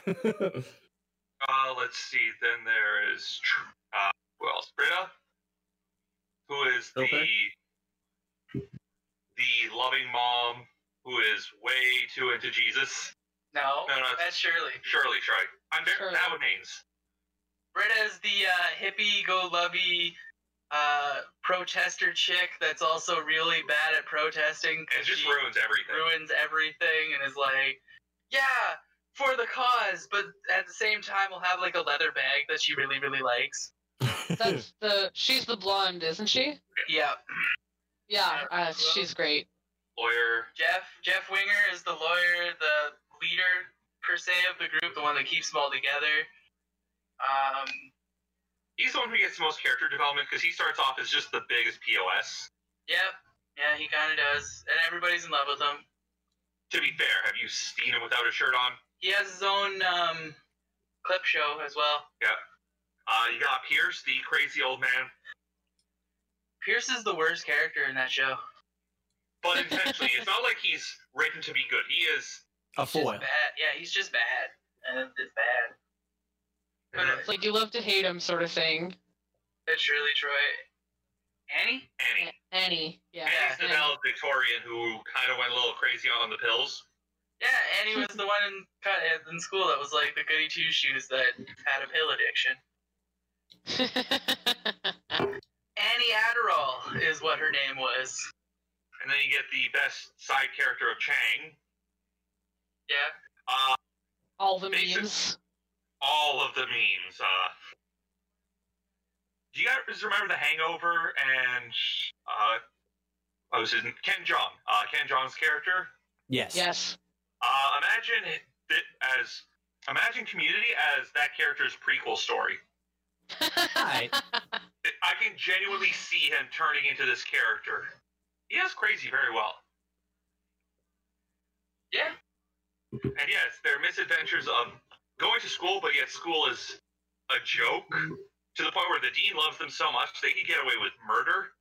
Let's see. Then there is who else? Britta, who is the loving mom who is way too into Jesus. No, that's Shirley. Shirley. I'm very bad with names. Britta's the hippie-go-lovey protester chick that's also really bad at protesting. It just ruins everything. Ruins everything and is like, yeah, for the cause, but at the same time will have a leather bag that she really, really likes. She's the blonde, isn't she? Yeah. Yeah, she's great. Lawyer. Jeff Winger is the lawyer, the leader, per se, of the group, the one that keeps them all together. He's the one who gets the most character development because he starts off as just the biggest POS. Yep. Yeah, he kind of does. And everybody's in love with him. To be fair, have you seen him without a shirt on? He has his own clip show as well. Yeah. You got Pierce, the crazy old man. Pierce is the worst character in that show. But intentionally, it's not like he's written to be good. He is a foil. Bad. Yeah, he's just bad. And it's bad. But it's you love to hate him sort of thing. It's really Troy. Annie? Annie, yeah. Annie's the valedictorian who kind of went a little crazy on the pills. Yeah, Annie was the one in school that was the goody two-shoes that had a pill addiction. Annie Adderall is what her name was. And then you get the best side character of Chang. Yeah. All the memes. All of the memes. Do you guys remember The Hangover and what was his name? Ken Jeong. Ken Jeong's character? Yes. Yes. Imagine Community as that character's prequel story. Right. I can genuinely see him turning into this character. He is crazy very well. Yeah. And yes, their misadventures of going to school, but yet school is a joke, to the point where the dean loves them so much they could get away with murder.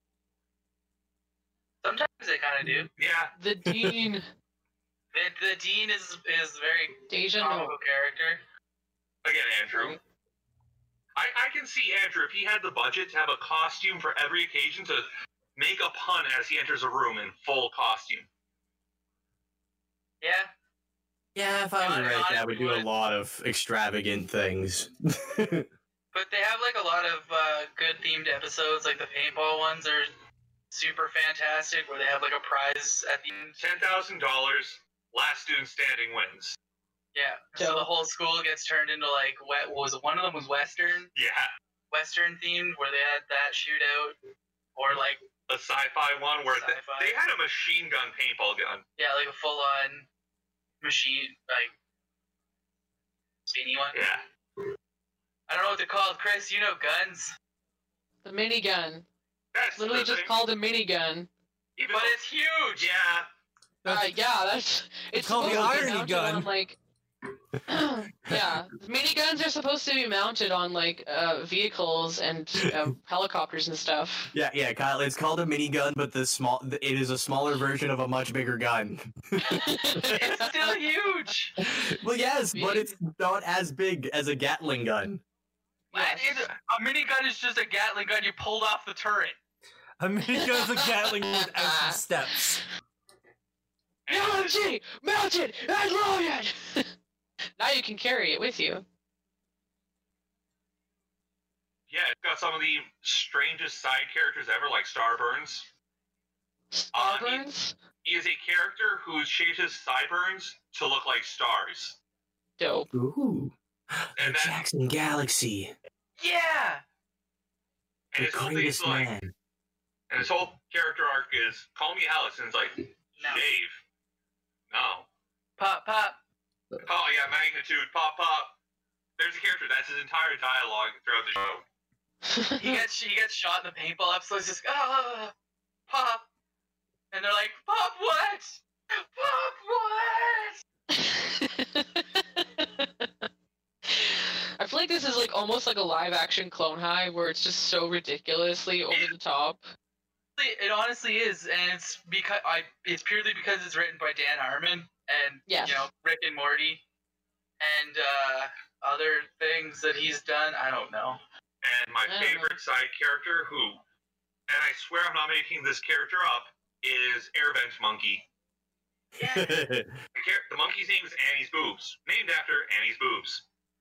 Sometimes they kind of do. Yeah. The dean. The dean is very comical character. Again, Andrew. I can see Andrew, if he had the budget to have a costume for every occasion, to make a pun as he enters a room in full costume. Yeah. Yeah, if I was right, I would do a lot of extravagant things. But they have a lot of good themed episodes, the paintball ones are super fantastic, where they have a prize at the end. $10,000, last student standing wins. Yeah, so the whole school gets turned into one of them was Western. Yeah. Western themed where they had that shootout, or like a sci-fi one where they had a machine gun paintball gun. Yeah, like a full-on machine, like spinny one. Yeah. I don't know what they're called, Chris. You know guns. The minigun. That's literally just called a minigun. But it's huge. Yeah. It's called the supposed to be irony mounted gun. on, like, yeah, miniguns are supposed to be mounted on like vehicles and helicopters and stuff. Yeah, Kyle. It's called a minigun, but it is a smaller version of a much bigger gun. It's still huge. Well, yes, but it's not as big as a Gatling gun. A minigun is just a Gatling gun you pulled off the turret. A minigun is a Gatling without the steps. LMG, mounted and loaded. Now you can carry it with you. Yeah, it's got some of the strangest side characters ever, like Starburns. Starburns? He is a character who shapes his sideburns to look like stars. Dope. Ooh. And the Jackson Galaxy. Yeah! And The greatest man. And his whole character arc is, call me Alex, and it's like, Dave. No. Pop, pop. Oh yeah, magnitude, pop, pop. There's a character, that's his entire dialogue throughout the show. he gets shot in the paintball episode. It's just pop, and they're like, pop what? I feel like this is like almost like a live action Clone High, where it's just so ridiculously over the top. It honestly is, and it's purely because it's written by Dan Harmon and Rick and Morty, and other things that he's done. I don't know. And my favorite side character, who, and I swear I'm not making this character up, is Airbench Monkey. Yeah. The monkey's name is Annie's Boobs, named after Annie's Boobs.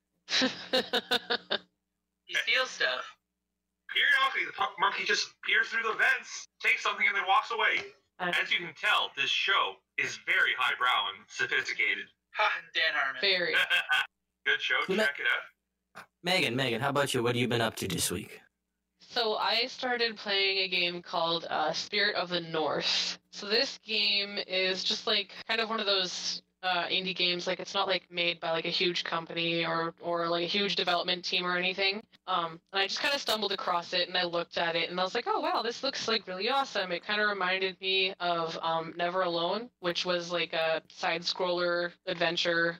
He steals stuff. Periodically, the monkey just peers through the vents, takes something, and then walks away. As you can tell, this show is very highbrow and sophisticated. Dan Harmon. Very. Good show. Check it out. Megan, how about you? What have you been up to this week? So I started playing a game called Spirit of the North. So this game is just like kind of one of those indie games. Like it's not like made by like a huge company or like a huge development team or anything. And I just kind of stumbled across it and I looked at it and I was like, oh wow, this looks like really awesome. It kind of reminded me of Never Alone, which was like a side scroller adventure.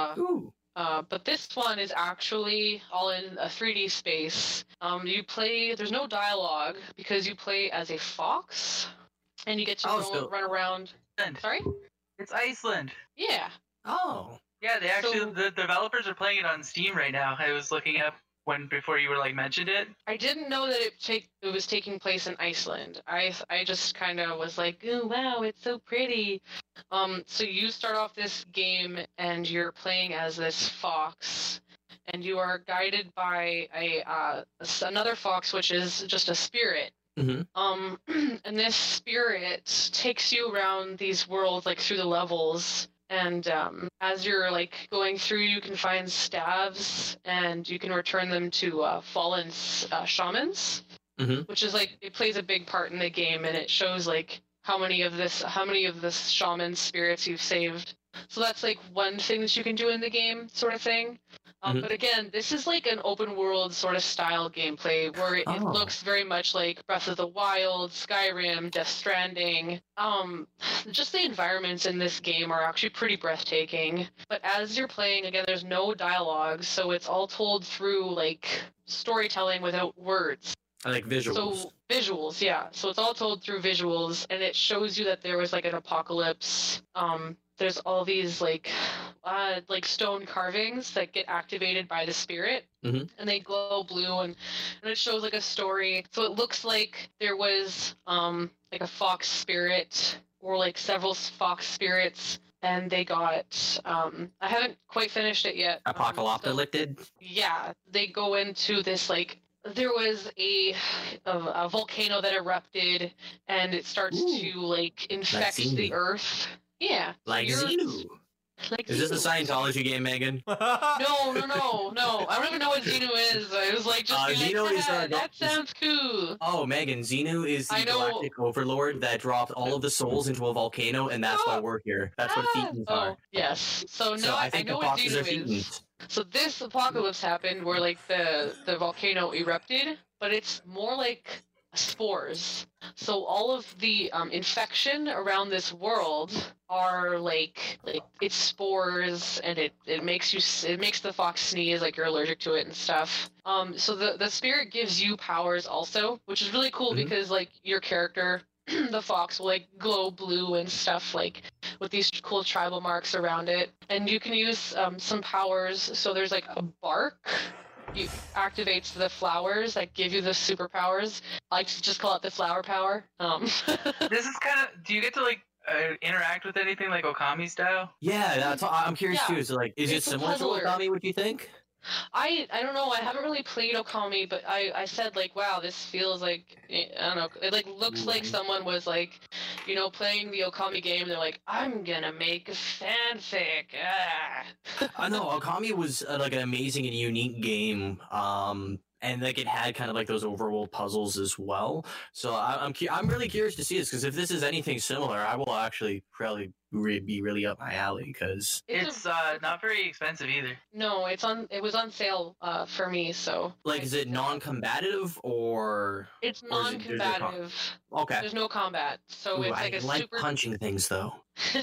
But this one is actually all in a 3D space. There's no dialogue because you play as a fox and you get to run around. Sorry? It's Iceland. Yeah. Oh. Yeah, the developers are playing it on Steam right now. I was looking up before you were like mentioned it. I didn't know that it was taking place in Iceland. I just kind of was like, oh wow, it's so pretty. So you start off this game and you're playing as this fox, and you are guided by another fox, which is just a spirit. Mm-hmm. And this spirit takes you around these worlds, like through the levels. And as you're like going through, you can find staves, and you can return them to fallen shamans, which is like it plays a big part in the game, and it shows like how many of the shaman spirits you've saved. So that's like one thing that you can do in the game, sort of thing. But again, this is like an open world sort of style gameplay where it looks very much like Breath of the Wild, Skyrim, Death Stranding. Just the environments in this game are actually pretty breathtaking. But as you're playing, again, there's no dialogue, so it's all told through like storytelling without words. I like visuals. So visuals, yeah. So it's all told through visuals, and it shows you that there was like an apocalypse. There's all these like stone carvings that get activated by the spirit, and they glow blue, and it shows like a story. So it looks like there was like a fox spirit or like several fox spirits, and they got I haven't quite finished it yet. Apocalyptic? Yeah, they go into this like. There was a volcano that erupted, and it starts to like infect the earth. Yeah, like Xenu. Like Is this a Xenu. Scientology game, Megan? No. I don't even know what Xenu is. I was like, just being Xenu like, is, that sounds cool. Oh, Megan, Xenu is the I know. galactic overlord that dropped all of the souls into a volcano, and that's why we're here. That's what Thetans are. Oh, yes. So now I I think know the what foxes are Xenu is. Thetans. So this apocalypse happened where like the volcano erupted, but it's more like spores. So all of the infection around this world are like it's spores, and it makes the fox sneeze, like you're allergic to it and stuff. So the spirit gives you powers also, which is really cool because like your character, the fox, will like glow blue and stuff, like with these cool tribal marks around it, and you can use some powers. So there's like a bark. You activates the flowers that give you the superpowers. I like to just call it the flower power. This is kind of. Do you get to like interact with anything like Okami style? Yeah, that's. I'm curious Yeah. too. So, like, is it It's a similar to puzzler. Okami? What do you think? I don't know. I haven't really played Okami, but I said like, wow, this feels like, I don't know. It like looks like someone was like, you know, playing the Okami game. And they're like, I'm gonna make a fanfic. I know Okami was like an amazing and unique game. And like it had kind of like those overworld puzzles as well. So I'm really curious to see this, because if this is anything similar, I will actually probably be really up my alley, because It's not very expensive either. No, it was on sale for me, so. like, is it non-combative or? It's or is it- there's no com- non-combative. Okay. There's no combat, so Ooh, it's I like a like super. punching things though.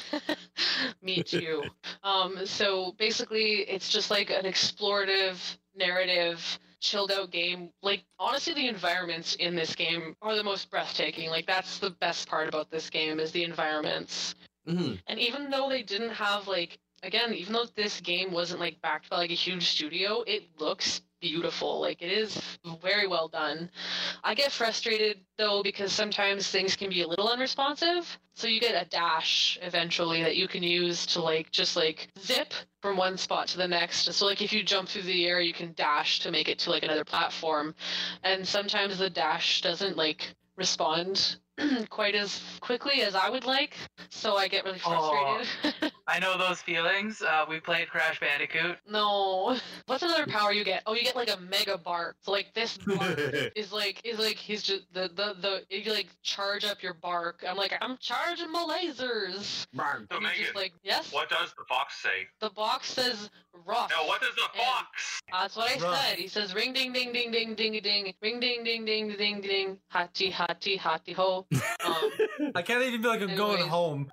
Me too. So basically, it's just like an explorative, narrative, chilled out game. Like, honestly, the environments in this game are the most breathtaking. Like, that's the best part about this game, is the environments. Mm-hmm. And even though they didn't have, like, again, even though this game wasn't like backed by like a huge studio, it looks beautiful. Like, it is very well done. I get frustrated though because sometimes things can be a little unresponsive. So you get a dash eventually that you can use to like just like zip from one spot to the next. So like if you jump through the air, you can dash to make it to like another platform. And sometimes the dash doesn't like respond quite as quickly as I would like, so I get really frustrated. I know those feelings. We played Crash Bandicoot. No. What's another power you get? Oh, you get like a mega bark. So like this bark is like he's just the you like charge up your bark. I'm charging my lasers. So And he's Megan, just like, yes. what does the fox say? The box says rough. No, what does the fox? That's what I Rough. said. He says ring ding ding ding ding ding ding ring ding ding ding ding ding hotty hotty hotty ho. I can't even be like, I'm going Anyways. home.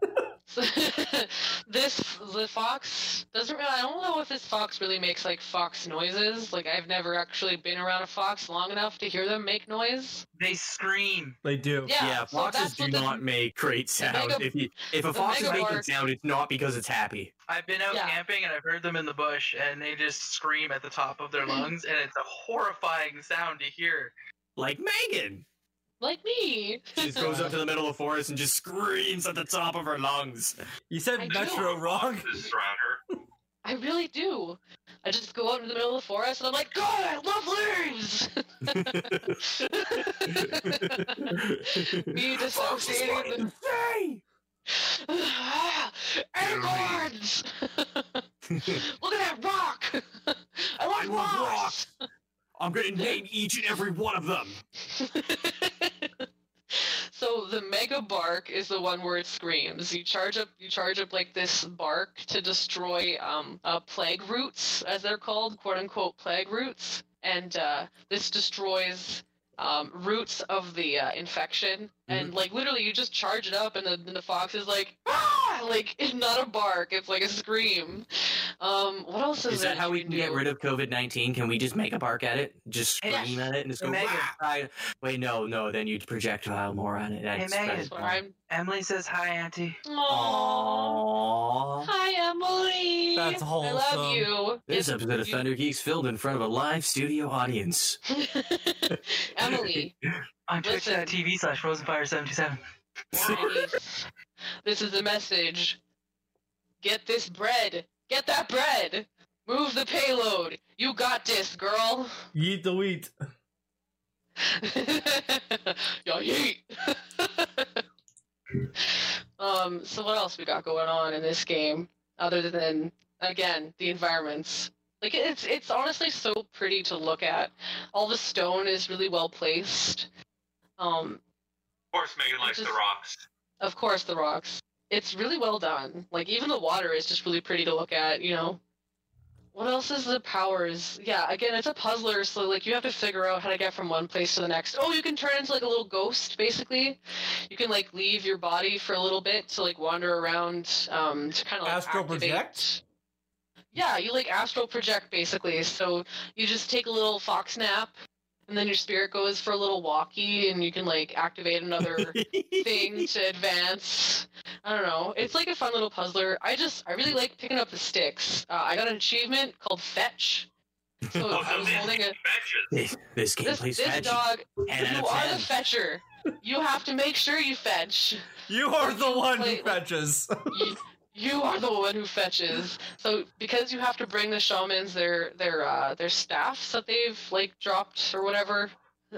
The fox doesn't really. I don't know if this fox really makes like fox noises. Like, I've never actually been around a fox long enough to hear them make noise. They scream. They do. Yeah, so foxes that's do what the- not make great sound. mega- If a the fox is mega making bark- sound, it's not because it's happy. I've been out Yeah. camping and I've heard them in the bush, and they just scream at the top of their lungs, and it's a horrifying sound to hear. Like Megan. Like me. She just goes up to the middle of the forest and just screams at the top of her lungs. You said I do. Metro wrong. Foxes surround her. I really do. I just go out into the middle of the forest and I'm like, God, I love leaves. Me dissociating acorns. Look at that rock. I like rocks. I'm gonna name each and every one of them. So the mega bark is the one where it screams. You charge up like this bark to destroy plague roots, as they're called, quote unquote plague roots, and this destroys roots of the infection. And like literally, you just charge it up, and the fox is like, ah! Like, it's not a bark, it's like a scream. What else Is that how we can get rid of COVID-19? Can we just make a bark at it? Just scream at it and just go, Megan. "Rah!" Wait, no, then you'd projectile more on it. Hey, Megan. That's what I'm. Emily says hi, Auntie. Aww. Aww. Hi, Emily. That's I wholesome. love you. This episode of You- Thunder Geeks filmed in front of a live studio audience. Emily, On Listen. twitch.tv/FrozenFire727. this is the message. Get this bread. Get that bread. Move the payload. You got this, girl. Yeet the wheat. Yo, yeet. So what else we got going on in this game? other than, again, the environments. Like, it's honestly so pretty to look at. All the stone is really well placed. Of course, Megan likes the rocks. Of course, the rocks. It's really well done. Like, even the water is just really pretty to look at, you know? What else is the powers? Yeah, again, it's a puzzler, so, like, you have to figure out how to get from one place to the next. Oh, you can turn into, like, a little ghost, basically. You can, like, leave your body for a little bit to, like, wander around, to kind of, like, Astral activate. project? Yeah, you, like, astral project, basically. So you just take a little fox nap, and then your spirit goes for a little walkie, and you can, like, activate another thing to advance. I don't know. It's like a fun little puzzler. I really like picking up the sticks. I got an achievement called Fetch. So I was holding a... This game plays This fetch. dog, 10 out you of are 10. the fetcher. You have to make sure you fetch. You are the one play- who fetches. You are the one who fetches. So because you have to bring the shamans their staffs that they've, like, dropped or whatever,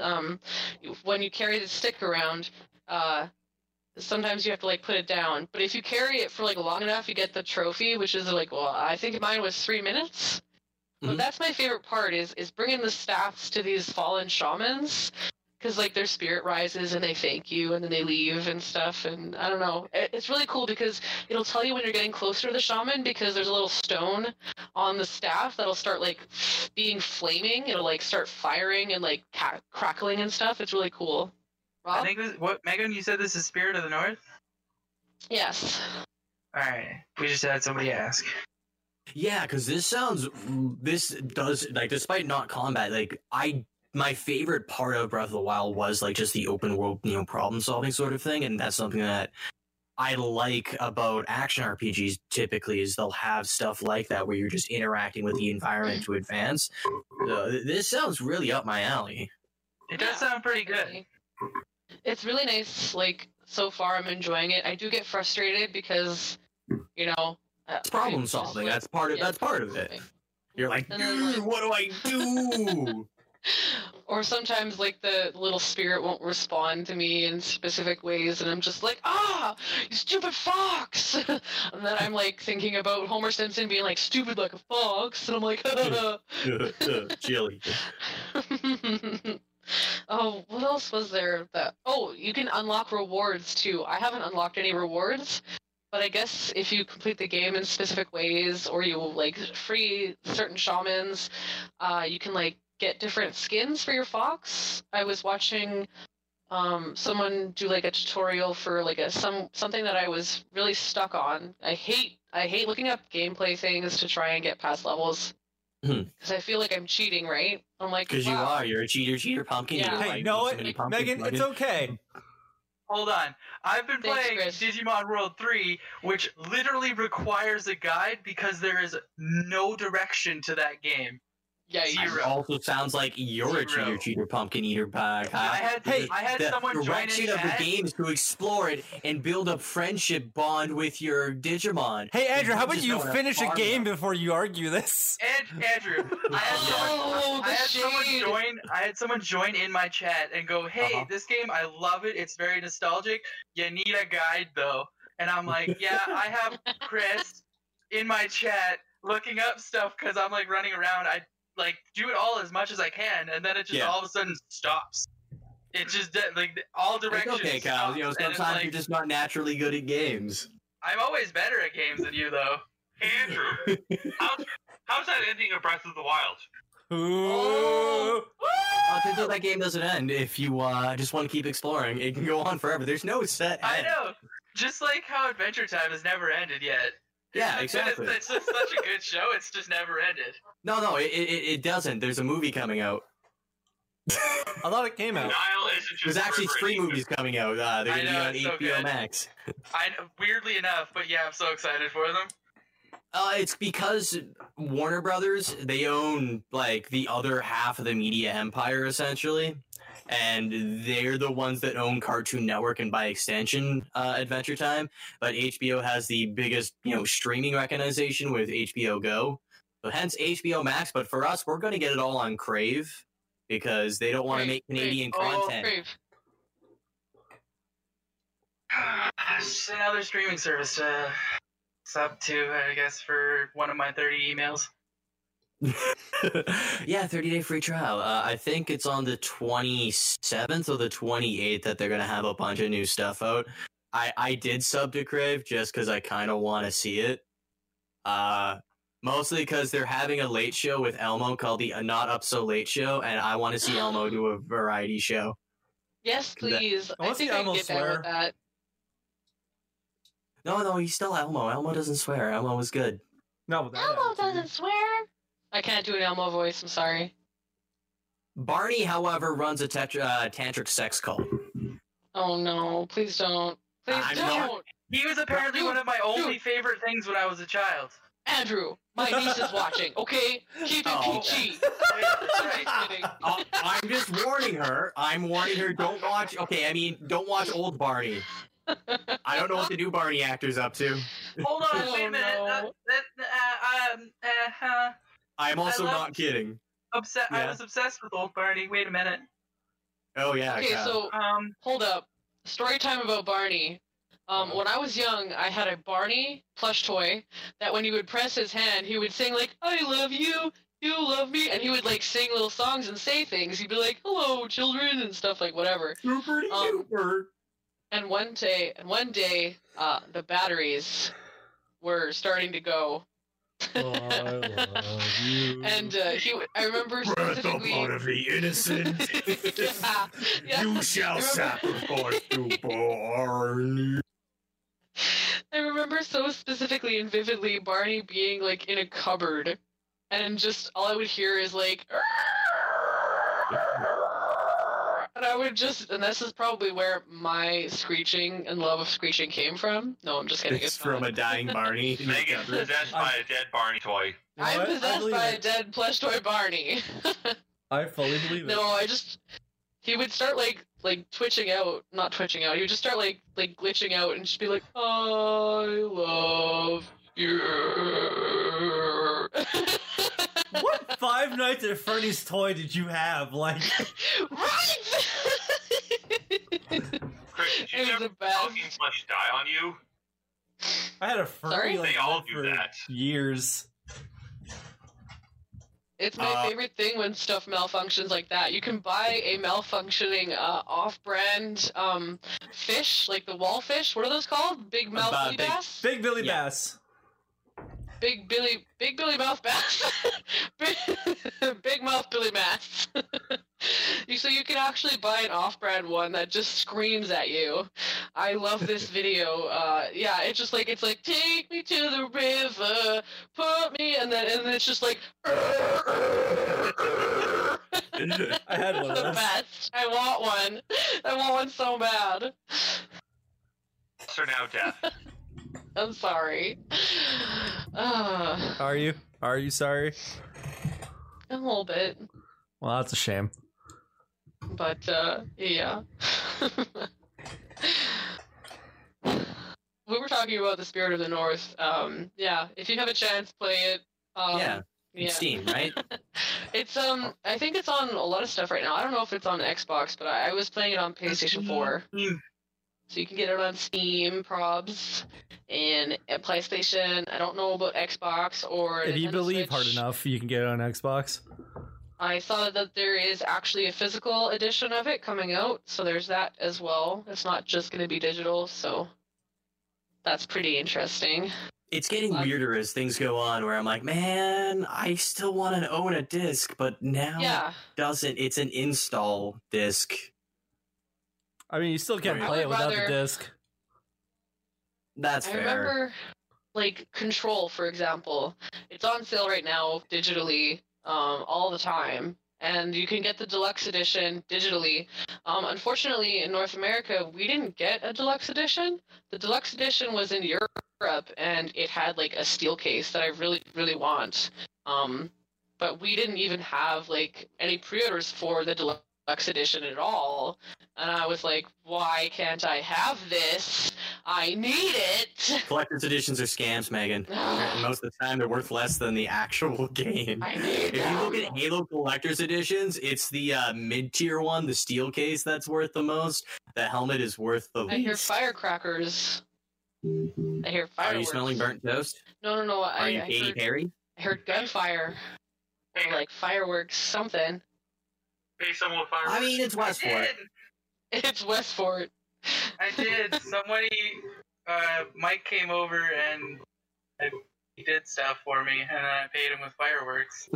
when you carry the stick around, sometimes you have to, like, put it down. But if you carry it for, like, long enough, you get the trophy, which is, like, well, I think mine was 3 minutes. But that's my favorite part is bringing the staffs to these fallen shamans. Because, like, their spirit rises and they thank you and then they leave and stuff. And I don't know. It's really cool because it'll tell you when you're getting closer to the shaman because there's a little stone on the staff that'll start, like, being flaming. It'll, like, start firing and, like, crackling and stuff. It's really cool. Rob? I think Megan, you said this is Spirit of the North? Yes. Alright. We just had somebody ask. Yeah, because this does, like, despite not combat, like, my favorite part of Breath of the Wild was, like, just the open world, you know, problem solving sort of thing, and that's something that I like about action RPGs typically is they'll have stuff like that where you're just interacting with the environment to advance. This sounds really up my alley. It does sound pretty good. It's really nice. Like, so far I'm enjoying it. I do get frustrated because, you know, It's problem solving. That's part of it. You're like, dude, what do I do? Or sometimes, like, the little spirit won't respond to me in specific ways, and I'm just like, you stupid fox! And then I'm, like, thinking about Homer Simpson being, like, stupid like a fox, and I'm like, Chili. Oh, what else was there? You can unlock rewards, too. I haven't unlocked any rewards, but I guess if you complete the game in specific ways, or you, like, free certain shamans, you can, like, get different skins for your fox. I was watching someone do, like, a tutorial for, like, something that I was really stuck on. I hate looking up gameplay things to try and get past levels because I feel like I'm cheating, right? I'm like, because wow. you're a cheater pumpkin. Yeah. Hey, no, Megan, it's okay. Hold on. I've been playing Digimon World 3, which literally requires a guide because there is no direction to that game. Yeah, Zero. Also sounds like you're a cheater pumpkin eater pack. I had someone join in direction of chat. the game is to explore it and build a friendship bond with your Digimon. Hey, Andrew, how about just you don't have finish a far game enough. before you argue this? Andrew, I had someone join in my chat and go, "Hey, this game, I love it. It's very nostalgic. You need a guide, though." And I'm like, "Yeah, I have Chris in my chat looking up stuff because I'm, like, running around. I like do it all as much as I can, and then it just all of a sudden stops. It just like all directions. It's okay, Kyle. You know, sometimes like, you're just not naturally good at games. I'm always better at games than you, though. Andrew, how's that ending of Breath of the Wild? Until that game doesn't end, if you just want to keep exploring, it can go on forever. There's no set I end. know. Just like how Adventure Time has never ended yet. Yeah, exactly. It's just such a good show. It's just never ended. No, it doesn't. There's a movie coming out. I thought it came out. There's actually 3 movies coming out. They're going to be on it's so HBO good. Max. Weirdly enough, but yeah, I'm so excited for them. It's because Warner Brothers, they own, like, the other half of the media empire, essentially. And they're the ones that own Cartoon Network and, by extension, Adventure Time. But HBO has the biggest, streaming recognition with HBO Go. So hence HBO Max. But for us, we're going to get it all on Crave because they don't want to make Canadian content. It's another streaming service to sub to, I guess, for one of my 30 emails. Yeah, 30-day free trial. I think it's on the 27th or the 28th that they're gonna have a bunch of new stuff out. I did sub to Crave just because I kind of want to see it. Mostly because they're having a late show with Elmo called the Not Up So Late Show, and I want to see Elmo do a variety show. Yes, please. I think I can get down with that. No, he's still Elmo. Elmo doesn't swear. Elmo was good. No, but Elmo doesn't swear. I can't do an Elmo voice. I'm sorry. Barney, however, runs a tantric sex cult. Oh no! Please don't. Please don't. He was apparently one of my only favorite things when I was a child. Andrew, my niece is watching. Okay, keep it PG. I'm just warning her. I'm warning her. Don't watch. Okay, I mean, don't watch old Barney. I don't know what the new Barney actor's up to. Hold on, wait a minute. No. I'm also not kidding. I Yeah. was obsessed with old Barney. Wait a minute. Oh yeah. Okay, God. so hold up. Story time about Barney. When I was young, I had a Barney plush toy that when you would press his hand, he would sing like, "I love you, you love me," and he would like sing little songs and say things. He'd be like, "Hello, children," and stuff like whatever. Super. And one day, the batteries were starting to go. I love you. And I remember specifically. Breath of the innocent. Yeah. You shall sacrifice to Barney. I remember so specifically and vividly Barney being like in a cupboard, and just all I would hear is like, and I would just, and this is probably where my screeching and love of screeching came from. No, I'm just kidding. It's from a dying Barney. Megan's possessed by a dead Barney toy. I'm possessed by a dead plush toy Barney. I fully believe it. No, he would start like twitching out, not twitching out. He would just start like glitching out and just be like, "I love you." What Five Nights at Freddy's toy did you have? Like, right? Chris, did you ever fucking much die on you? I had a furry like They all live do for that. years. It's my favorite thing when stuff malfunctions like that. You can buy a malfunctioning off-brand fish, like the wall fish. What are those called? Big mouth Billy bass? Big Billy Bass. Big Billy mouth bass. Big mouth Billy Bass. So you can actually buy an off-brand one that just screams at you. I love this video. Yeah, it's just like, it's like, "Take me to the river, put me," and then it's just like, I had one of the those. best. I want one. I want one so bad. So now death. I'm sorry. Are you? Are you sorry? A little bit. Well, that's a shame. But, yeah. We were talking about the Spirit of the North. Yeah, if you have a chance, play it. Yeah. Steam, right? It's, I think it's on a lot of stuff right now. I don't know if it's on Xbox, but I was playing it on PlayStation 4. So you can get it on Steam, Probs, and at PlayStation. I don't know about Xbox or If you Nintendo believe Switch. hard enough, you can get it on Xbox. I saw that there is actually a physical edition of it coming out, so there's that as well. It's not just going to be digital, so that's pretty interesting. It's getting weirder as things go on, where I'm like, man, I still want to own a disc, but now it doesn't. It's an install disc. I mean, you still can't I play it would without the rather- disc. That's I fair. remember, like, Control, for example. It's on sale right now digitally all the time, and you can get the deluxe edition digitally. Unfortunately, in North America, we didn't get a deluxe edition. The deluxe edition was in Europe, and it had, like, a steel case that I really, really want. But we didn't even have, like, any pre-orders for the deluxe edition at all. And I was like, why can't I have this? I need it! Collector's editions are scams, Megan. And most of the time, they're worth less than the actual game. If you look at Halo Collector's editions, it's the mid-tier one, the steel case, that's worth the most. The helmet is worth the I hear least. firecrackers. I hear Are fireworks. you smelling burnt toast? No. Are you I Katy heard, Perry? I heard gunfire. Or like fireworks, something. Pay someone with fireworks. I mean, it's Westport. It's Westport. I did. Somebody, Mike came over and he did stuff for me, and I paid him with fireworks.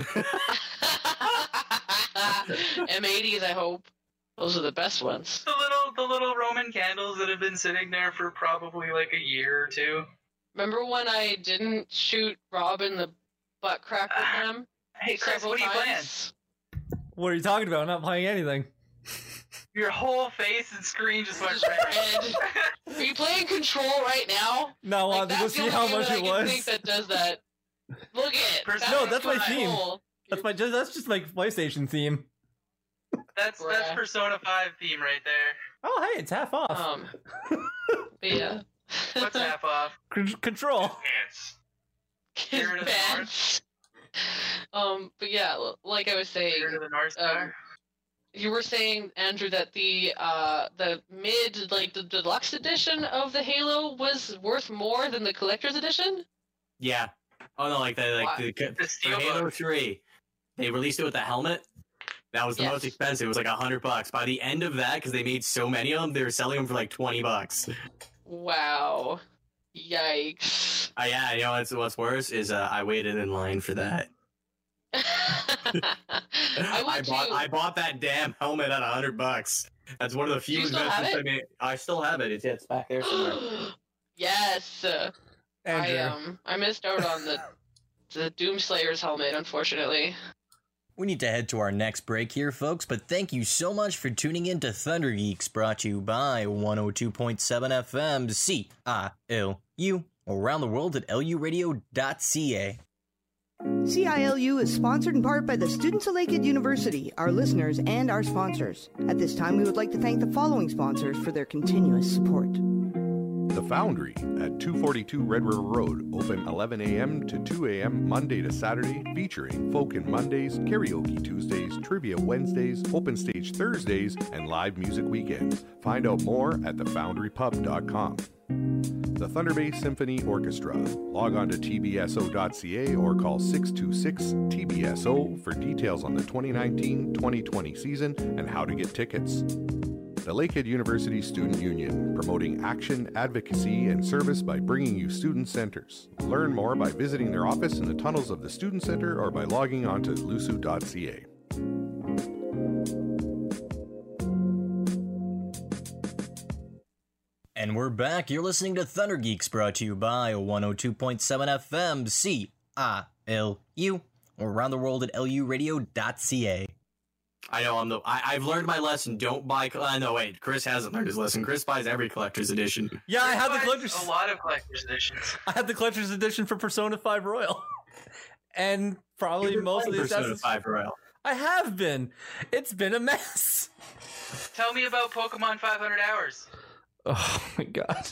M80s, I hope. Those are the best ones. The little Roman candles that have been sitting there for probably like a year or two. Remember when I didn't shoot Rob in the butt crack with them? Hey, Chris, several what are you playing? times? What are you talking about? I'm not playing anything. Your whole face and screen just went red. Are you playing Control right now? No, I wanted to go that's the see only how game much that it I can was. think that does that. Look at it. No, that's my Control. theme. That's just my PlayStation theme. That's Persona 5 theme right there. Oh, hey, it's half off. But yeah. What's half off? Control. Pants. His pants. But yeah, like I was saying, the North Star. you were saying, Andrew, that the deluxe edition of the Halo was worth more than the collector's edition? Yeah. Oh no, The for Halo 3, they released it with the helmet. That was the most expensive. It was like $100. By the end of that, because they made so many of them, they were selling them for like $20. Wow. Yikes. Yeah, you know what's worse is I waited in line for that. I bought that damn helmet at $100. That's one of the few Do you still have investments it? I made. I still have it. It's back there somewhere. Yes. Andrew. I missed out on the Doomslayer's helmet, unfortunately. We need to head to our next break here, folks, but thank you so much for tuning in to Thunder Geeks, brought to you by 102.7 FM CILU, around the world at luradio.ca. CILU is sponsored in part by the students of Lakehead University, our listeners, and our sponsors. At this time, we would like to thank the following sponsors for their continuous support. The Foundry at 242 Red River Road, open 11 a.m. to 2 a.m. Monday to Saturday, featuring Folkin' Mondays, Karaoke Tuesdays, Trivia Wednesdays, Open Stage Thursdays, and live music weekends. Find out more at thefoundrypub.com. The Thunder Bay Symphony Orchestra. Log on to tbso.ca or call 626-TBSO for details on the 2019-2020 season and how to get tickets. The Lakehead University Student Union, promoting action, advocacy, and service by bringing you student centers. Learn more by visiting their office in the tunnels of the Student Center or by logging on to lusu.ca. And we're back. You're listening to Thunder Geeks, brought to you by 102.7 FM CILU, or around the world at luradio.ca. I know I've learned my lesson. Don't buy. No, wait. Chris hasn't learned his lesson. Chris buys every collector's edition. Yeah, I have the collector's. A lot of collector's editions. I have the collector's edition for Persona 5 Royal, and probably most of the Persona 5 Royal. I have been. It's been a mess. Tell me about Pokemon 500 Hours. Oh my god.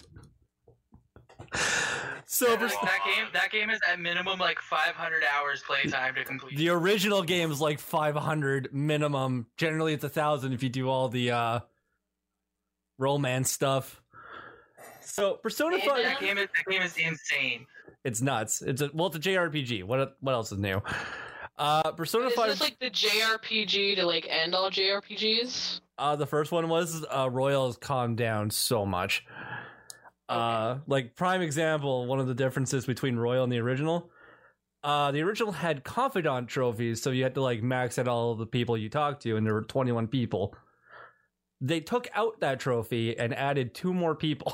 So that game is at minimum like 500 hours playtime to complete. The original game is like 500 minimum. Generally, it's 1,000 if you do all the romance stuff. So Persona 5. That game is insane. It's nuts. It's a JRPG. What else is new? Persona 5. Is this like the JRPG to like end all JRPGs? The first one was Royal has calmed down so much. Like prime example, one of the differences between Royal and the original had confidant trophies, so you had to like max out all of the people you talked to, and there were 21 people. They took out that trophy and added 2 more people.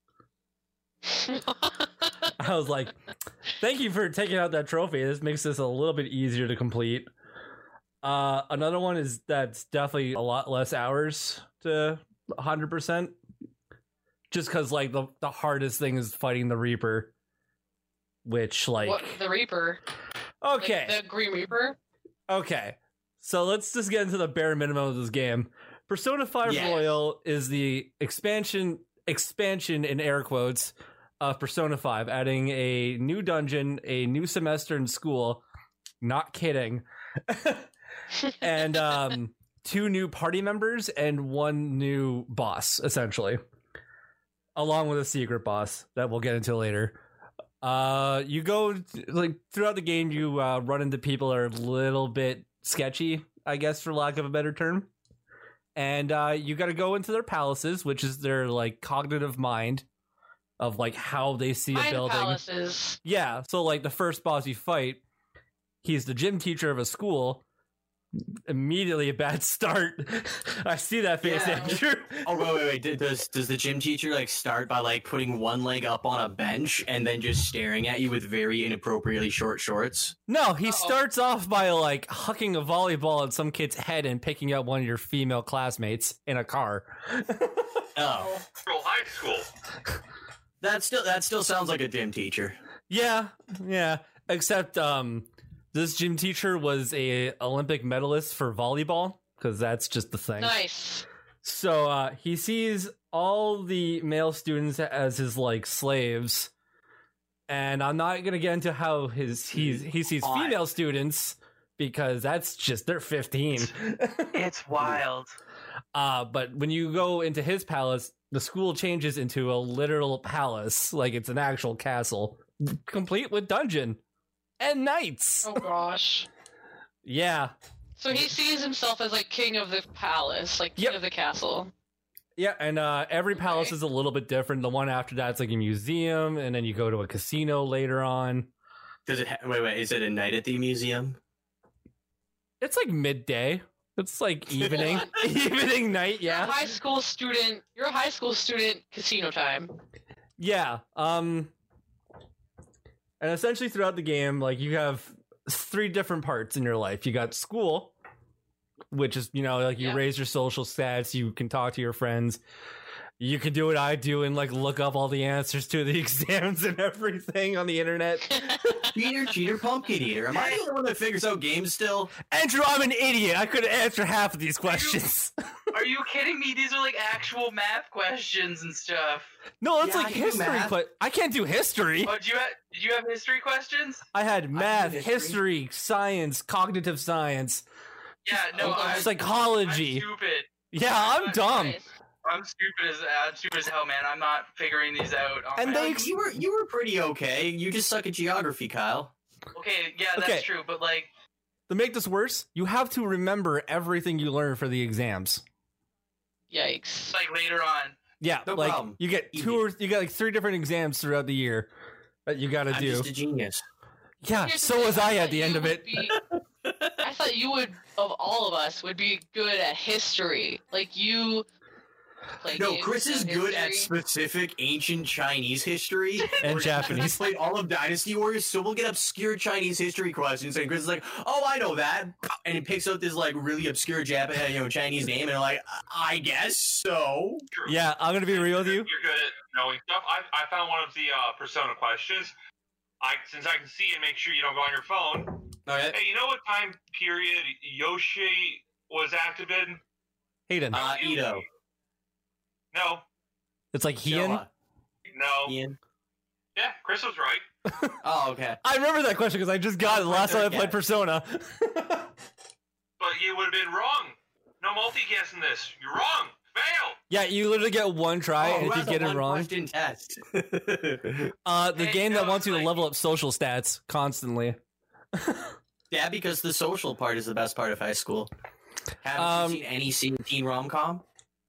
I was like, thank you for taking out that trophy. This makes this a little bit easier to complete. Another one is that's definitely a lot less hours to 100%. Just because, like, the hardest thing is fighting the Reaper. Which, like... What? The Reaper? Okay. Like the Green Reaper? Okay. So let's just get into the bare minimum of this game. Persona 5 Royal is the expansion in air quotes of Persona 5, adding a new dungeon, a new semester in school. Not kidding. And 2 new party members and 1 new boss, essentially. along with a secret boss that we'll get into later. You go like throughout the game, you run into people that are a little bit sketchy, I guess, for lack of a better term. And you got to go into their palaces, which is their like cognitive mind of like how they see a building. Palaces. Yeah, so like the first boss you fight, he's the gym teacher of a school. Immediately a bad start. I see that face, Andrew. Oh wait. Does the gym teacher like start by like putting one leg up on a bench and then just staring at you with very inappropriately short shorts? No, he starts off by like hucking a volleyball at some kid's head and picking up one of your female classmates in a car. Oh, high school. That still sounds like a gym teacher. Yeah. Except this gym teacher was a Olympic medalist for volleyball, because that's just the thing. Nice. So he sees all the male students as his like slaves, and I'm not gonna get into how he sees female students because that's just they're 15. It's wild. But when you go into his palace, the school changes into a literal palace, like it's an actual castle, complete with dungeon and knights. Oh gosh. Yeah. So he sees himself as like king of the palace, like king of the castle. Yeah, and every palace is a little bit different. The one after that's like a museum, and then you go to a casino later on. Does it? Wait. Is it a night at the museum? It's like midday. It's like evening, evening night. Yeah. You're a high school student. Casino time. Yeah. And essentially throughout the game, like you have 3 different parts in your life. You got school, which is, you know, like you raise your social stats, you can talk to your friends. You can do what I do and like look up all the answers to the exams and everything on the internet. Cheater, pumpkin eater. Am I the only one that figures out games still? Andrew, I'm an idiot. I could answer half of these questions. Are you kidding me? These are like actual math questions and stuff. No, it's like history. I can't do history. Oh, did you have history questions? I had math, history, science, cognitive science. Yeah, no, psychology. I'm stupid. Yeah, I'm dumb. I'm stupid as hell, man. I'm not figuring these out. And you were pretty okay. You just suck at geography, Kyle. Okay, yeah, that's true. But like, to make this worse, you have to remember everything you learn for the exams. Yikes! Like later on. Yeah, no like problem. you get like 3 different exams throughout the year that you got to do. I'm just a genius. Yeah, so was I at the end of it. I thought you would, of all of us, would be good at history. Like you. No, Chris is good at specific ancient Chinese history and Japanese. He's played all of Dynasty Warriors, so we'll get obscure Chinese history questions, and Chris is like, "Oh, I know that," and he picks out this like really obscure Chinese name, and I'm like, "I guess so." Yeah, I'm gonna be real with you. You're good at knowing stuff. I found one of the Persona questions. Since I can see and make sure you don't go on your phone. Okay. Hey, you know what time period Yoshi was active in? Hayden. Edo. No. It's like Heian? No. Heian? Yeah, Chris was right. Oh, okay. I remember that question because I just got it the last time I played Persona. But you would have been wrong. No multi-guessing this. You're wrong. Fail. Yeah, you literally get one try, and if you get it wrong... question test? the game that wants you to level up social stats constantly. Yeah, because the social part is the best part of high school. Haven't you seen any teen rom-com?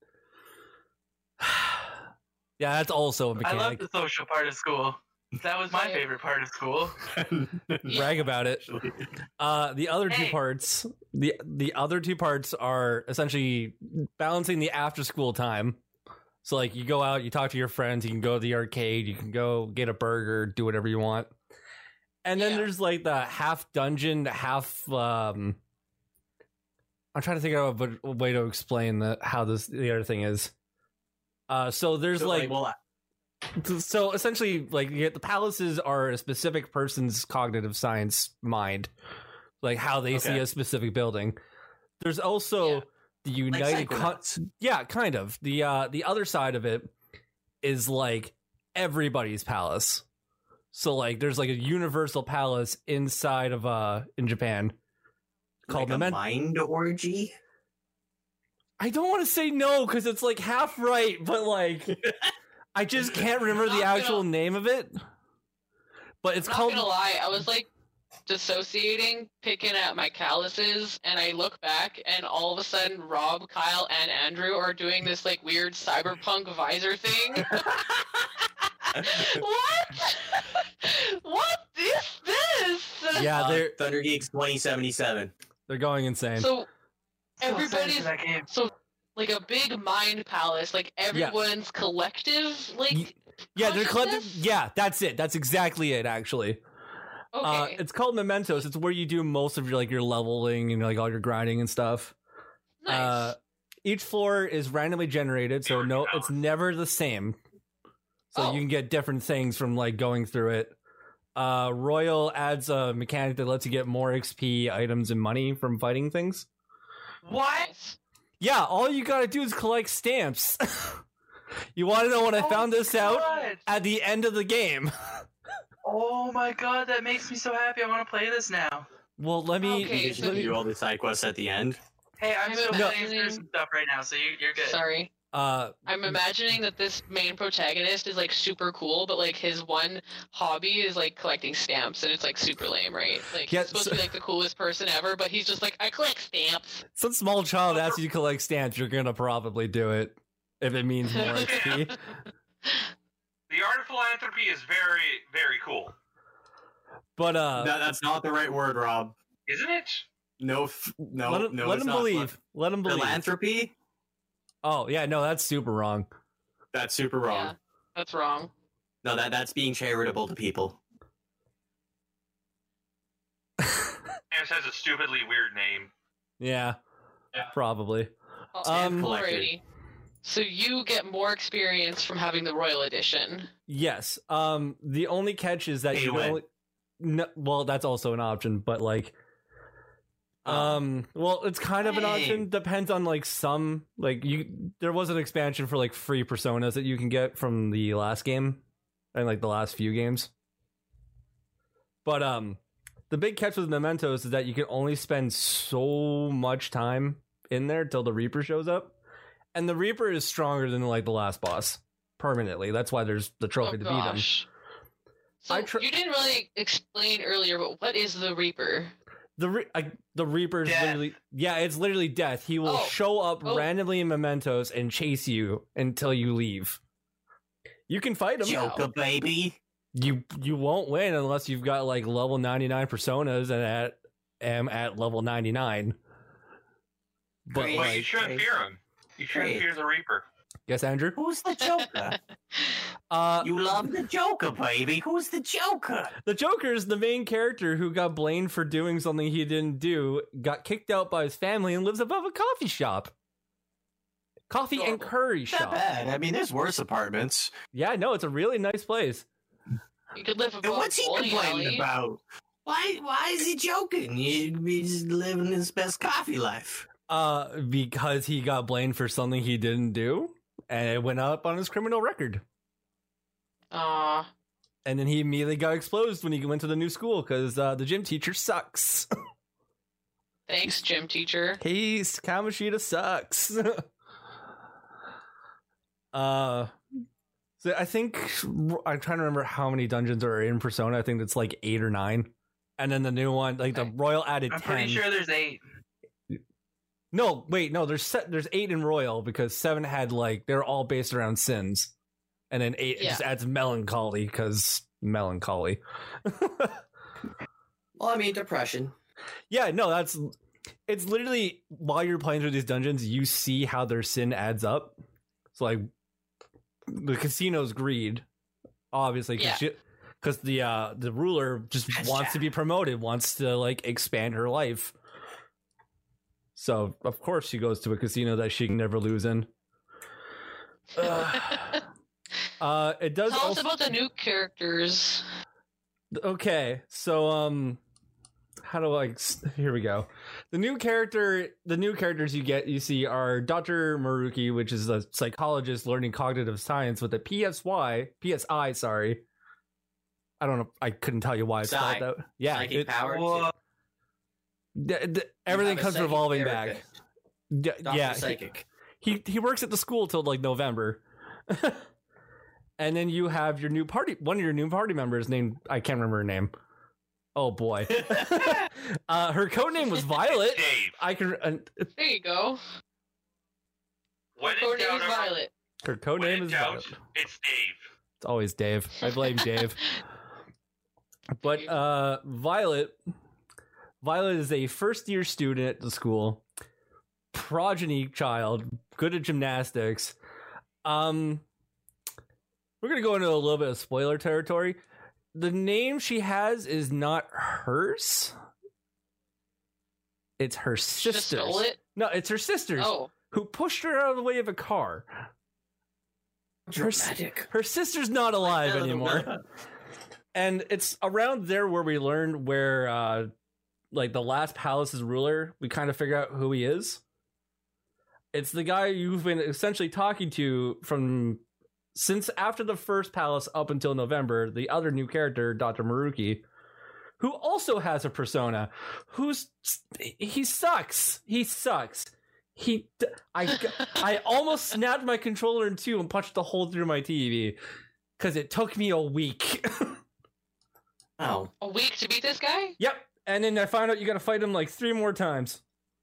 Yeah, that's also a mechanic. I love the social part of school. That was my favorite part of school. Brag about it. The other two parts, the other 2 parts are essentially balancing the after school time. So like you go out, you talk to your friends, you can go to the arcade, you can go get a burger, do whatever you want. And then there's like the half dungeon, half I'm trying to think of a way to explain how the other thing is. So there's so essentially like the palaces are a specific person's cognitive science mind, like how they see a specific building. There's also the United kind of the other side of it is like everybody's palace. So like there's like a universal palace inside of in Japan called like a mind orgy. I don't want to say no because it's like half right, but like I just can't remember the actual name of it. But it's called. I'm not gonna lie, I was like dissociating, picking at my calluses, and I look back, and all of a sudden, Rob, Kyle, and Andrew are doing this like weird cyberpunk visor thing. What? What is this? Yeah, they're Thunder Geeks 2077. They're going insane. So everybody's so like a big mind palace, like everyone's collective, like yeah, they're collective. Yeah, that's it. That's exactly it. Actually, okay. It's called Mementos. It's where you do most of your like your leveling and like all your grinding and stuff. Nice. Each floor is randomly generated, so no, it's never the same. So you can get different things from like going through it. Royal adds a mechanic that lets you get more XP, items, and money from fighting things. What? Yeah, all you gotta do is collect stamps. You want to know when I found this out? At the end of the game. Oh my god, that makes me so happy. I want to play this now. Well, let me. You just do all the side quests at the end. Hey, I'm still No. playing through some stuff right now, so you're good. Sorry. I'm imagining that this main protagonist is like super cool, but like his one hobby is like collecting stamps, and it's like super lame, right? Like he's supposed to be like the coolest person ever, but he's just like, I collect stamps. Some small child asks you to collect stamps, you're gonna probably do it if it means more XP. The art of philanthropy is very, very cool. But that's not the right word, Rob. Isn't it? No, let him believe. Let him believe. Philanthropy? Oh yeah, no, that's super wrong. That's super wrong. Yeah, that's wrong. No, that's being charitable to people. Stamps has a stupidly weird name. Yeah, probably. Alrighty. So you get more experience from having the Royal Edition. Yes. The only catch is that you can only. No, well, that's also an option, but like. Well, it's kind of an option. Depends on like some like there was an expansion for like free personas that you can get from the last game and like the last few games. But the big catch with Mementos is that you can only spend so much time in there till the Reaper shows up, and the Reaper is stronger than like the last boss permanently. That's why there's the trophy to beat him. So you didn't really explain earlier, but what is the Reaper? The Reaper is literally it's literally death. He will show up randomly in Mementos and chase you until you leave. You can fight him, Joker baby. You won't win unless you've got like level 99 personas and am at level 99. But Well, you shouldn't fear him. You shouldn't fear the Reaper. Yes, Andrew? Who's the Joker? You love the Joker, baby. Who's the Joker? The Joker is the main character who got blamed for doing something he didn't do, got kicked out by his family, and lives above a coffee shop. Coffee and curry shop. Not bad. I mean, there's worse apartments. Yeah, no, it's a really nice place. You could live above What's he complaining about? Why is he joking? He's living his best coffee life. Because he got blamed for something he didn't do, and it went up on his criminal record. And then he immediately got exposed when he went to the new school because the gym teacher sucks. Thanks, gym teacher. Case Kamoshida sucks. So I think I'm trying to remember how many dungeons are in Persona. I think it's like 8 or 9, and then the new one, like the Royal added 10. I'm pretty sure there's 8. No, wait, no. There's 8 in Royal because 7 had like they're all based around sins, and then 8 just adds melancholy because melancholy. Well, I mean depression. Yeah, no, it's literally while you're playing through these dungeons, you see how their sin adds up. So like the casino's greed, obviously, because the ruler just wants to be promoted, wants to like expand her life. So of course she goes to a casino that she can never lose in. It does. Tell us about the new characters. Okay, so how do I? Here we go. The new characters you see are Dr. Maruki, which is a psychologist learning cognitive science with a PSI. Sorry, I don't know. I couldn't tell you why it's called that. Yeah, psychic power. Everything comes revolving back. Yeah, psychic. He works at the school till like November. And then you have your new one of your new party members named, I can't remember her name. Oh boy. Her code name was Violet. Dave. I can. There you go. When Her in name doubt, is Violet. Her code when name in is doubt, Violet. it's Dave. It's always Dave. I blame Dave. But Violet is a first-year student at the school, progeny child, good at gymnastics. We're gonna go into a little bit of spoiler territory. The name she has is not hers. It's her sister's. stole it? No, it's her sister's. Oh. Who pushed her out of the way of a car. Her sister's not alive anymore. And it's around there where we learned where, like, the last palace's ruler, we kind of figure out who he is. It's the guy you've been essentially talking to since after the first palace up until November, the other new character, Dr. Maruki, who also has a persona, he sucks. He sucks. I almost snapped my controller in two and punched a hole through my TV because it took me a week. Oh. A week to beat this guy? Yep. And then I found out you got to fight him like 3 more times.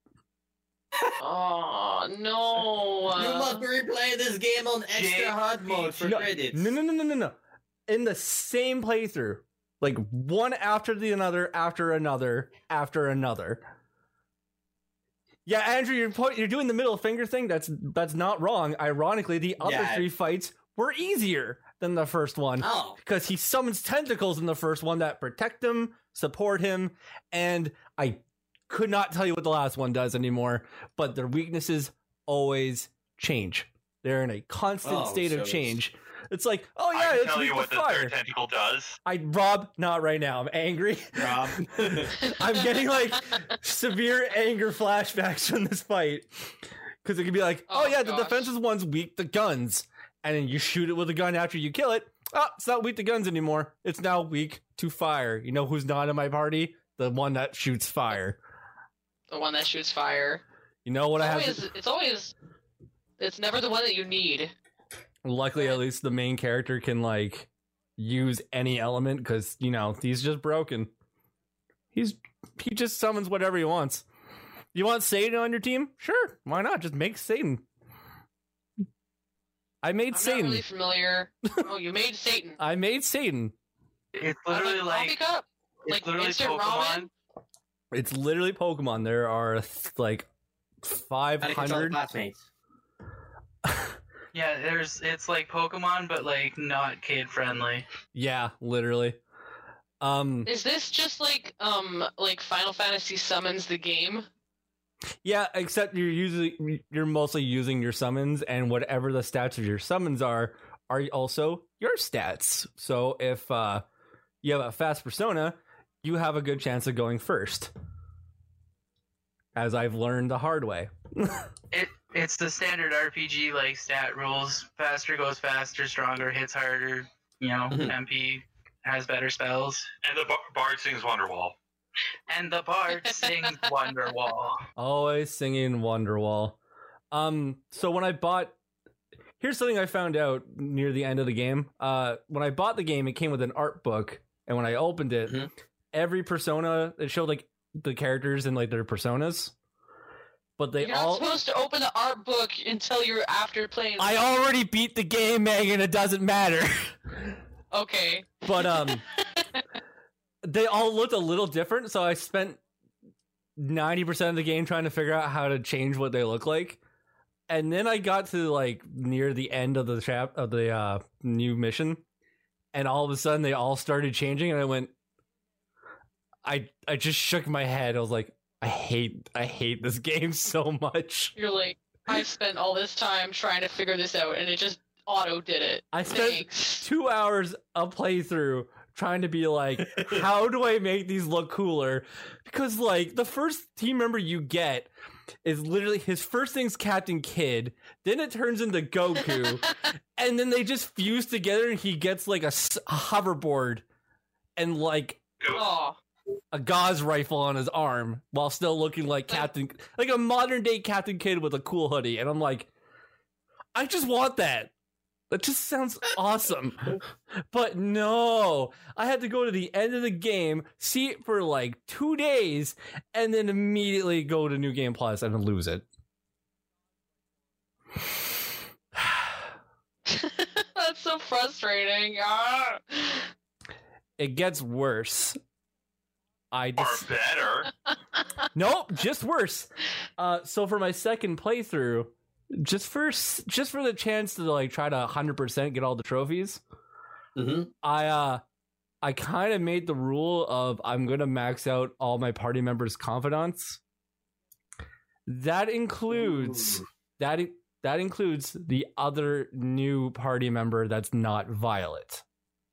Oh, no. You must replay this game on extra hard mode for credits. No. In the same playthrough. Like one after the another, after another, after another. Yeah, Andrew, you're doing the middle finger thing. That's not wrong. Ironically, the other 3 fights were easier than the first one. Oh. Because he summons tentacles in the first one that protect him, support him, and I could not tell you what the last one does anymore, but their weaknesses always change. They're in a constant state of change. It's like, oh yeah, I can it's tell weak you to what the fire. third tentacle does. Rob, not right now. I'm angry. Rob. I'm getting like severe anger flashbacks from this fight. Because it could be like, oh yeah, the defensive one's weak to guns. And then you shoot it with a gun after you kill it. Oh, it's not weak to guns anymore. It's now weak to fire. You know who's not in my party? The one that shoots fire. The one that shoots fire. You know what It's never the one that you need. Luckily, at least the main character can like use any element because he's just broken. He just summons whatever he wants. You want Satan on your team? Sure, why not? Just make Satan. I made Satan. I'm not really familiar. Oh, you made Satan. I made Satan. It's literally like like literally instant Pokemon. ramen. It's literally Pokemon. There are like 500. Yeah, it's like Pokemon, but like not kid friendly. Yeah, literally. Is this just like Final Fantasy summons the game? Yeah, except you're mostly using your summons, and whatever the stats of your summons are also your stats. So if you have a fast persona, you have a good chance of going first. As I've learned the hard way. It's the standard RPG like stat rules. Faster goes faster, stronger hits harder. MP has better spells. And the bard sings Wonderwall. And the bard sings Wonderwall. Always singing Wonderwall. So when I bought... Here's something I found out near the end of the game. When I bought the game, it came with an art book. And when I opened it, every persona, it showed like the characters and like their personas. But You're not supposed to open the art book until you're after playing. I already beat the game, Megan. It doesn't matter. Okay. But they all looked a little different, so I spent 90% of the game trying to figure out how to change what they look like. And then I got to like near the end of the new mission, and all of a sudden they all started changing, and I went. I just shook my head. I was like, I hate this game so much. You're like, I spent all this time trying to figure this out, and it just auto did it. I spent 2 hours a playthrough trying to be like, how do I make these look cooler? Because like the first team member you get is literally his first thing's Captain Kidd, then it turns into Goku, and then they just fuse together and he gets like a hoverboard and like a gauze rifle on his arm while still looking like like a modern day Captain Kidd with a cool hoodie. And I'm like, I just want that. That just sounds awesome. But no, I had to go to the end of the game, see it for like 2 days, and then immediately go to New Game Plus and lose it. That's so frustrating. Ah. It gets worse. Or better. Nope, just worse. So for my second playthrough, just for the chance to like try to 100% get all the trophies, I kind of made the rule of I'm gonna max out all my party members' confidants. That includes that includes the other new party member that's not Violet.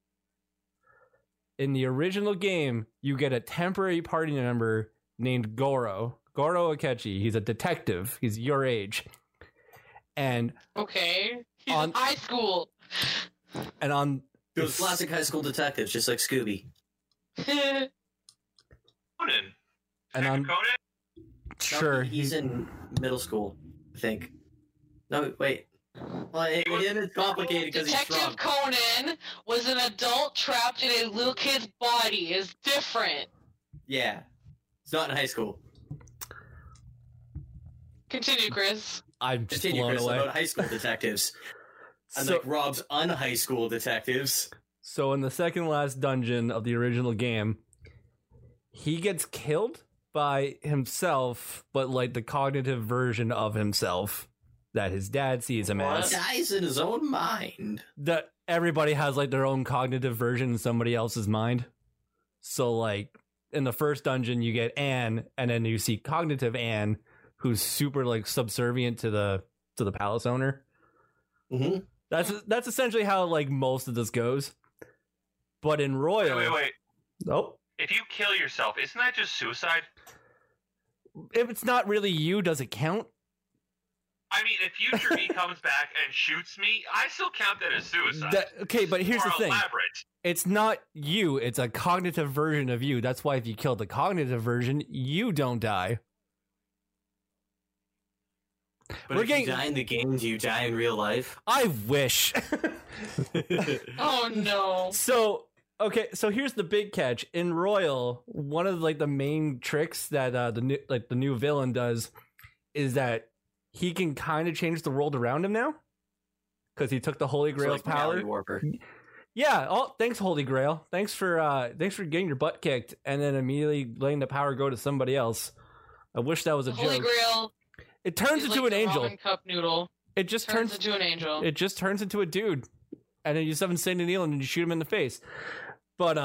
In the original game, you get a temporary party member named Goro Akechi. He's a detective. He's your age. And okay, he's in high school. And on those classic high school detectives, just like Scooby. Conan. And on Conan? sure, No, he's in middle school, I think. No, wait. Well, it's complicated because he's strong. Detective Conan was an adult trapped in a little kid's body. Is different. Yeah, it's not in high school. Continue, Chris. I'm just Continue, blown Chris, away. about high school detectives. Unlike Rob's un-high school detectives. So in the second last dungeon of the original game, he gets killed by himself, but like the cognitive version of himself that his dad sees him as. Dies in his own mind. That everybody has like their own cognitive version in somebody else's mind. So like in the first dungeon you get Anne, and then you see cognitive Anne, who's super like subservient to the palace owner. Mm-hmm. That's essentially how like most of this goes. But in Royal, Wait. Nope. If you kill yourself, isn't that just suicide? If it's not really you, does it count? I mean, if future me comes back and shoots me, I still count that as suicide. Okay, but here's More the thing. elaborate. It's not you, it's a cognitive version of you. That's why if you kill the cognitive version, you don't die. But if you die in the game, do you die in real life? I wish. Oh no. So here's the big catch. In Royal, one of like the main tricks that the new villain does is that he can kind of change the world around him now, because he took the Holy Grail's power. Warper. Yeah. Oh, thanks, Holy Grail. Thanks for getting your butt kicked and then immediately letting the power go to somebody else. I wish that was a Holy joke. Grail. It turns into an angel. Ramen cup noodle. It just turns into an angel. It just turns into a dude, and then you summon Saint Neil and you shoot him in the face. But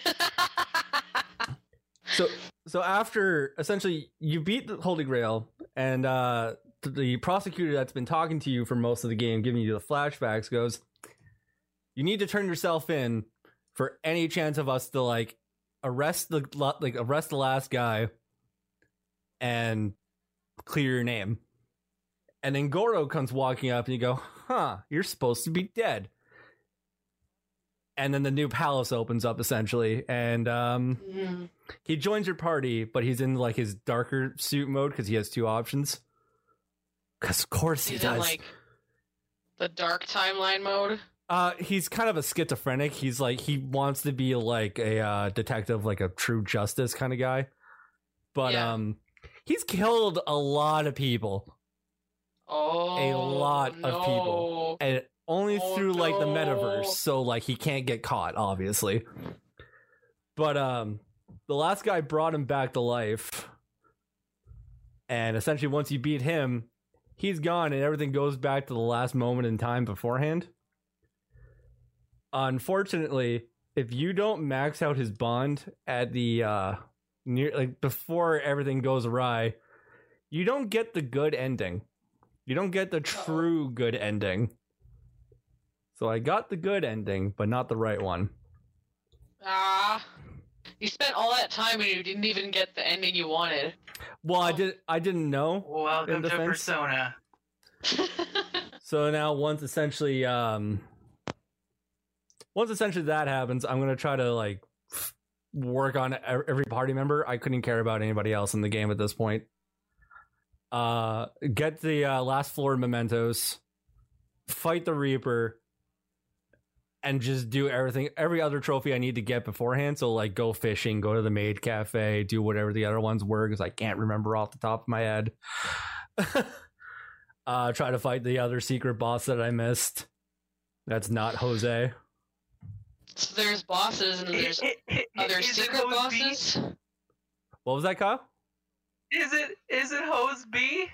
so after essentially you beat the Holy Grail, and the prosecutor that's been talking to you for most of the game, giving you the flashbacks, goes, you need to turn yourself in for any chance of us to like arrest the last guy and clear your name. And then Goro comes walking up and you go, you're supposed to be dead. And then the new palace opens up essentially, and he joins your party, but he's in like his darker suit mode because he has two options. Because of course He's he does. in like the dark timeline mode. He's kind of a schizophrenic. He's like, he wants to be like a detective, like a true justice kind of guy. But he's killed a lot of people. Oh, a lot of people. And only through like the metaverse, so like he can't get caught, obviously. But the last guy brought him back to life. And essentially once you beat him, he's gone and everything goes back to the last moment in time beforehand. Unfortunately, if you don't max out his bond at the near like before everything goes awry, you don't get the good ending. You don't get the true good ending. So I got the good ending, but not the right one. You spent all that time and you didn't even get the ending you wanted. Well, I didn't know. Welcome to Persona. So now once essentially that happens, I'm gonna try to like work on every party member. I couldn't care about anybody else in the game at this point. Get the last floor mementos, fight the Reaper, and just do every other trophy I need to get beforehand. So like go fishing, go to the maid cafe, do whatever the other ones were because I can't remember off the top of my head. Try to fight the other secret boss that I missed. That's not Jose. So there's bosses and there's other secret bosses. What was that, Kyle? Is it Hose B?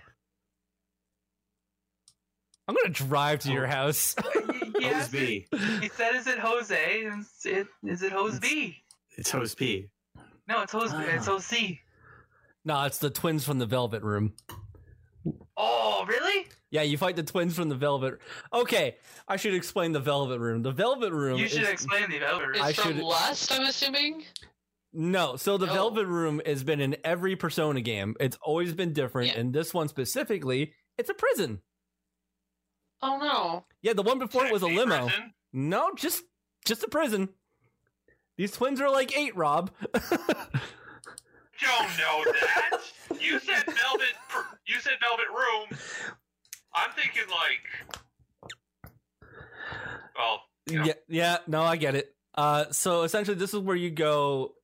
I'm gonna drive to your house. Yes, Hose B. He said, "Is it Jose?" And is it Hose B? It's Hose P. No, it's Hose. It's Hose C. No, it's the twins from the Velvet Room. Oh, really? Yeah, you fight the twins from the Velvet. Okay, I should explain the Velvet Room. The Velvet Room. You should explain the Velvet Room. It's from Lust, I'm assuming. No, so the Velvet Room has been in every Persona game. It's always been different, and this one specifically, it's a prison. Oh no! Yeah, the one before it was a limo. Prison? No, just a prison. These twins are like 8, Rob. Don't know that. You said Velvet Room. I'm thinking like, well, you know. Yeah, no, I get it. So essentially, this is where you go